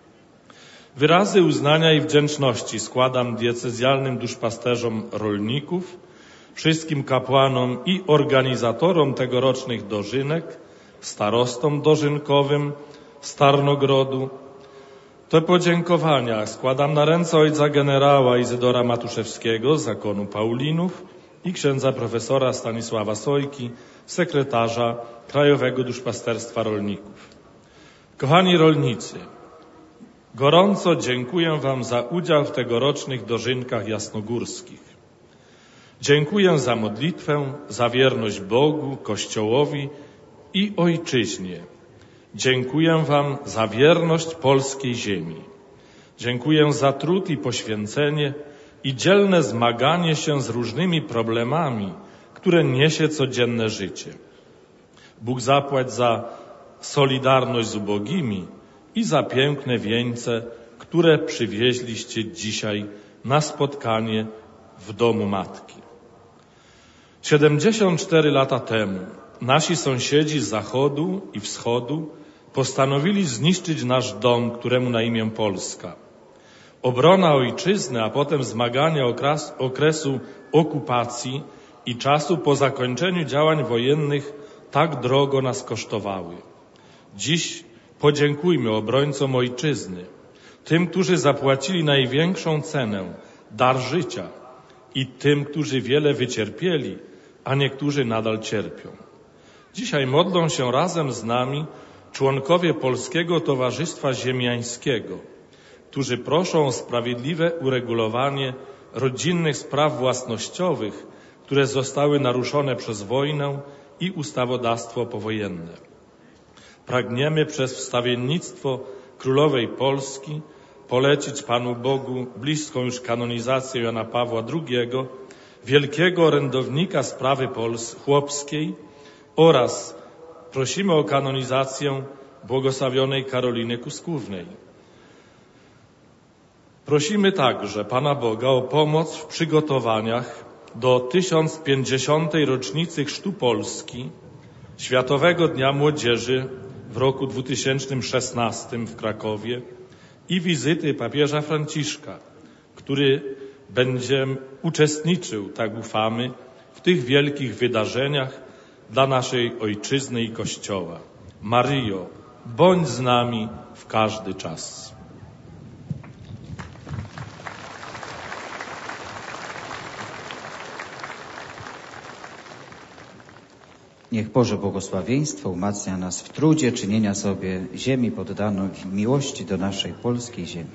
Wyrazy uznania i wdzięczności składam diecezjalnym duszpasterzom rolników, wszystkim kapłanom i organizatorom tegorocznych dożynek, starostom dożynkowym z Tarnogrodu. Te podziękowania składam na ręce ojca generała Izydora Matuszewskiego z zakonu Paulinów i księdza profesora Stanisława Sojki, sekretarza Krajowego Duszpasterstwa Rolników. Kochani rolnicy, gorąco dziękuję wam za udział w tegorocznych dożynkach jasnogórskich. Dziękuję za modlitwę, za wierność Bogu, Kościołowi i Ojczyźnie. Dziękuję wam za wierność polskiej ziemi. Dziękuję za trud i poświęcenie i dzielne zmaganie się z różnymi problemami, które niesie codzienne życie. Bóg zapłać za solidarność z ubogimi i za piękne wieńce, które przywieźliście dzisiaj na spotkanie w domu Matki. 74 lata temu nasi sąsiedzi z zachodu i wschodu postanowili zniszczyć nasz dom, któremu na imię Polska. Obrona ojczyzny, a potem zmaganie okresu okupacji i czasu po zakończeniu działań wojennych tak drogo nas kosztowały. Dziś podziękujmy obrońcom ojczyzny, tym, którzy zapłacili największą cenę, dar życia, i tym, którzy wiele wycierpieli, a niektórzy nadal cierpią. Dzisiaj modlą się razem z nami członkowie Polskiego Towarzystwa Ziemiańskiego, którzy proszą o sprawiedliwe uregulowanie rodzinnych spraw własnościowych, które zostały naruszone przez wojnę i ustawodawstwo powojenne. Pragniemy przez wstawiennictwo Królowej Polski polecić Panu Bogu bliską już kanonizację Jana Pawła II, wielkiego orędownika sprawy chłopskiej, oraz prosimy o kanonizację błogosławionej Karoliny Kuskównej. Prosimy także Pana Boga o pomoc w przygotowaniach do 1050. rocznicy Chrztu Polski, Światowego Dnia Młodzieży w roku 2016 w Krakowie i wizyty papieża Franciszka, który będzie uczestniczył, tak ufamy, w tych wielkich wydarzeniach dla naszej ojczyzny i Kościoła. Maryjo, bądź z nami w każdy czas. Niech Boże błogosławieństwo umacnia nas w trudzie czynienia sobie ziemi poddaną w miłości do naszej polskiej ziemi.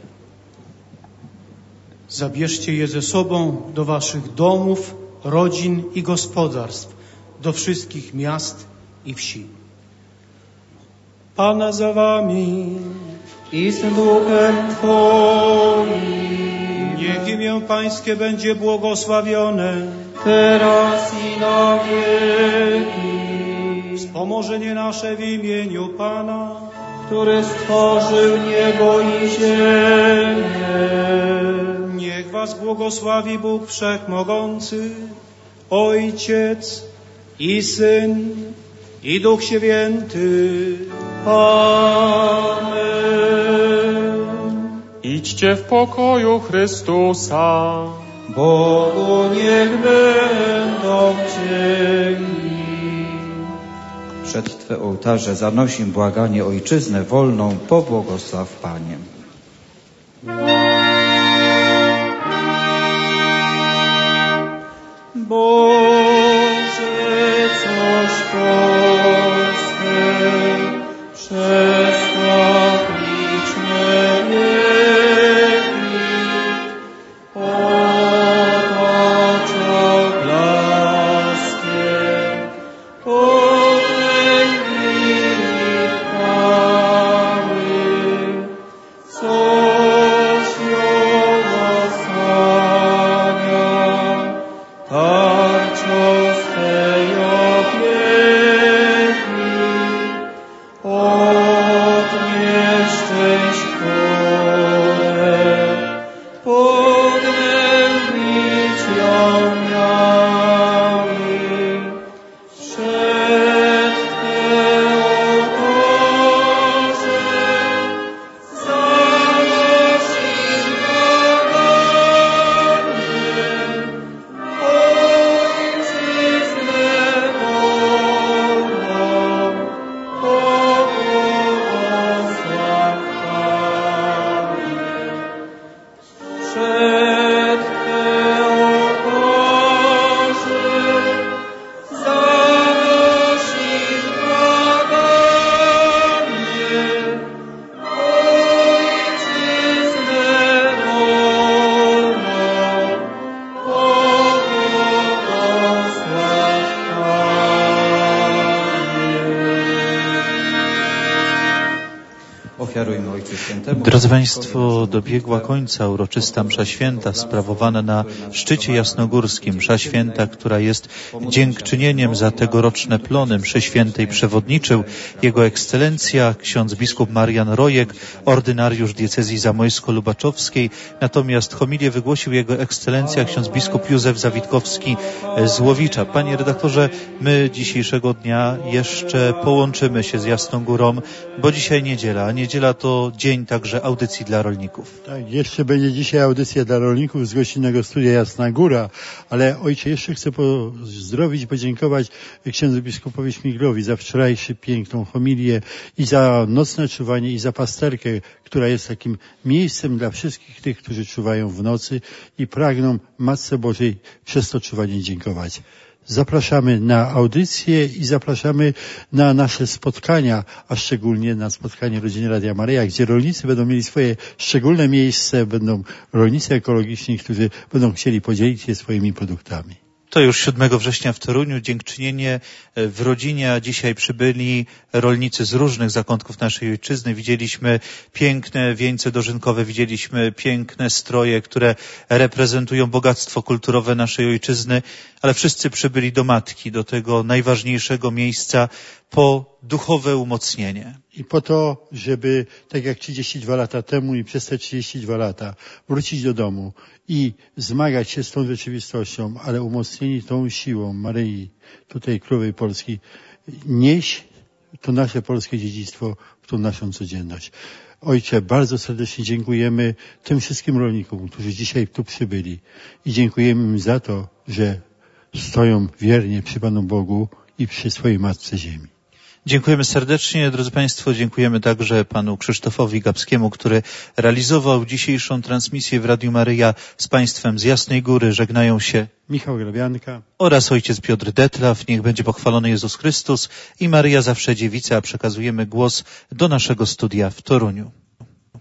Zabierzcie je ze sobą do waszych domów, rodzin i gospodarstw, do wszystkich miast i wsi. Pan za wami. I z duchem Twoim. Niech imię Pańskie będzie błogosławione. Teraz i na wieki. Wspomożenie nasze w imieniu Pana, który stworzył niebo i ziemię. Niech was błogosławi Bóg Wszechmogący, Ojciec i Syn i Duch Święty. Amen. Idźcie w pokoju Chrystusa. Bogu niech będą dzięki. Przed Twe ołtarze zanosim błaganie Ojczyznę wolną, pobłogosław Panie. Boże, coś Polskę przestaw liczne wieki, otaczał blaskiem, okręgli chwały, coś ją osłania, tarczą swej opieki, od nieszczęść chore, pognębić ją miały, przed Twe ołtarze zanosim błaganie, Ojczyznę wolną, pobłogosław Panie. Przed Twe ołtarze zanosim błaganie, Ojczyznę wolną, pobłogosław Ofiarujmy Ojcu Świętemu. Drodzy Państwo, dobiegła końca uroczysta msza święta sprawowana na szczycie jasnogórskim. Msza święta, która jest dziękczynieniem za tegoroczne plony mszy świętej przewodniczył Jego Ekscelencja ksiądz biskup Marian Rojek, ordynariusz diecezji zamojsko-lubaczowskiej. Natomiast homilię wygłosił Jego Ekscelencja ksiądz biskup Józef Zawitkowski z Łowicza. Panie redaktorze, my dzisiejszego dnia jeszcze połączymy się z Jasną Górą, bo dzisiaj niedziela. Niedziela to dzień także audycji dla rolników. Tak, jeszcze będzie dzisiaj audycja dla rolników z gościnnego studia Jasna Góra, ale ojcze, jeszcze chcę pozdrowić, podziękować księdzu biskupowi Śmiglowi za wczorajszy piękną homilię i za nocne czuwanie i za pasterkę, która jest takim miejscem dla wszystkich tych, którzy czuwają w nocy i pragną Matce Bożej przez to czuwanie dziękować. Zapraszamy na audycję i zapraszamy na nasze spotkania, a szczególnie na spotkanie Rodziny Radia Maryja, gdzie rolnicy będą mieli swoje szczególne miejsce, będą rolnicy ekologiczni, którzy będą chcieli podzielić się swoimi produktami. To już 7 września w Toruniu dziękczynienie w rodzinie, a dzisiaj przybyli rolnicy z różnych zakątków naszej ojczyzny. Widzieliśmy piękne wieńce dożynkowe, widzieliśmy piękne stroje, które reprezentują bogactwo kulturowe naszej ojczyzny, ale wszyscy przybyli do Matki, do tego najważniejszego miejsca po duchowe umocnienie. I po to, żeby tak jak 32 lata temu i przez te 32 lata wrócić do domu i zmagać się z tą rzeczywistością, ale umocnieni tą siłą Maryi, tutaj Królowej Polski, nieść to nasze polskie dziedzictwo w tą naszą codzienność. Ojcze, bardzo serdecznie dziękujemy tym wszystkim rolnikom, którzy dzisiaj tu przybyli i dziękujemy im za to, że stoją wiernie przy Panu Bogu i przy swojej Matce Ziemi. Dziękujemy serdecznie, drodzy Państwo, dziękujemy także panu Krzysztofowi Gabskiemu, który realizował dzisiejszą transmisję w Radiu Maryja. Z Państwem z Jasnej Góry żegnają się Michał Grabianka oraz ojciec Piotr Detlaw. Niech będzie pochwalony Jezus Chrystus i Maryja zawsze dziewica. Przekazujemy głos do naszego studia w Toruniu.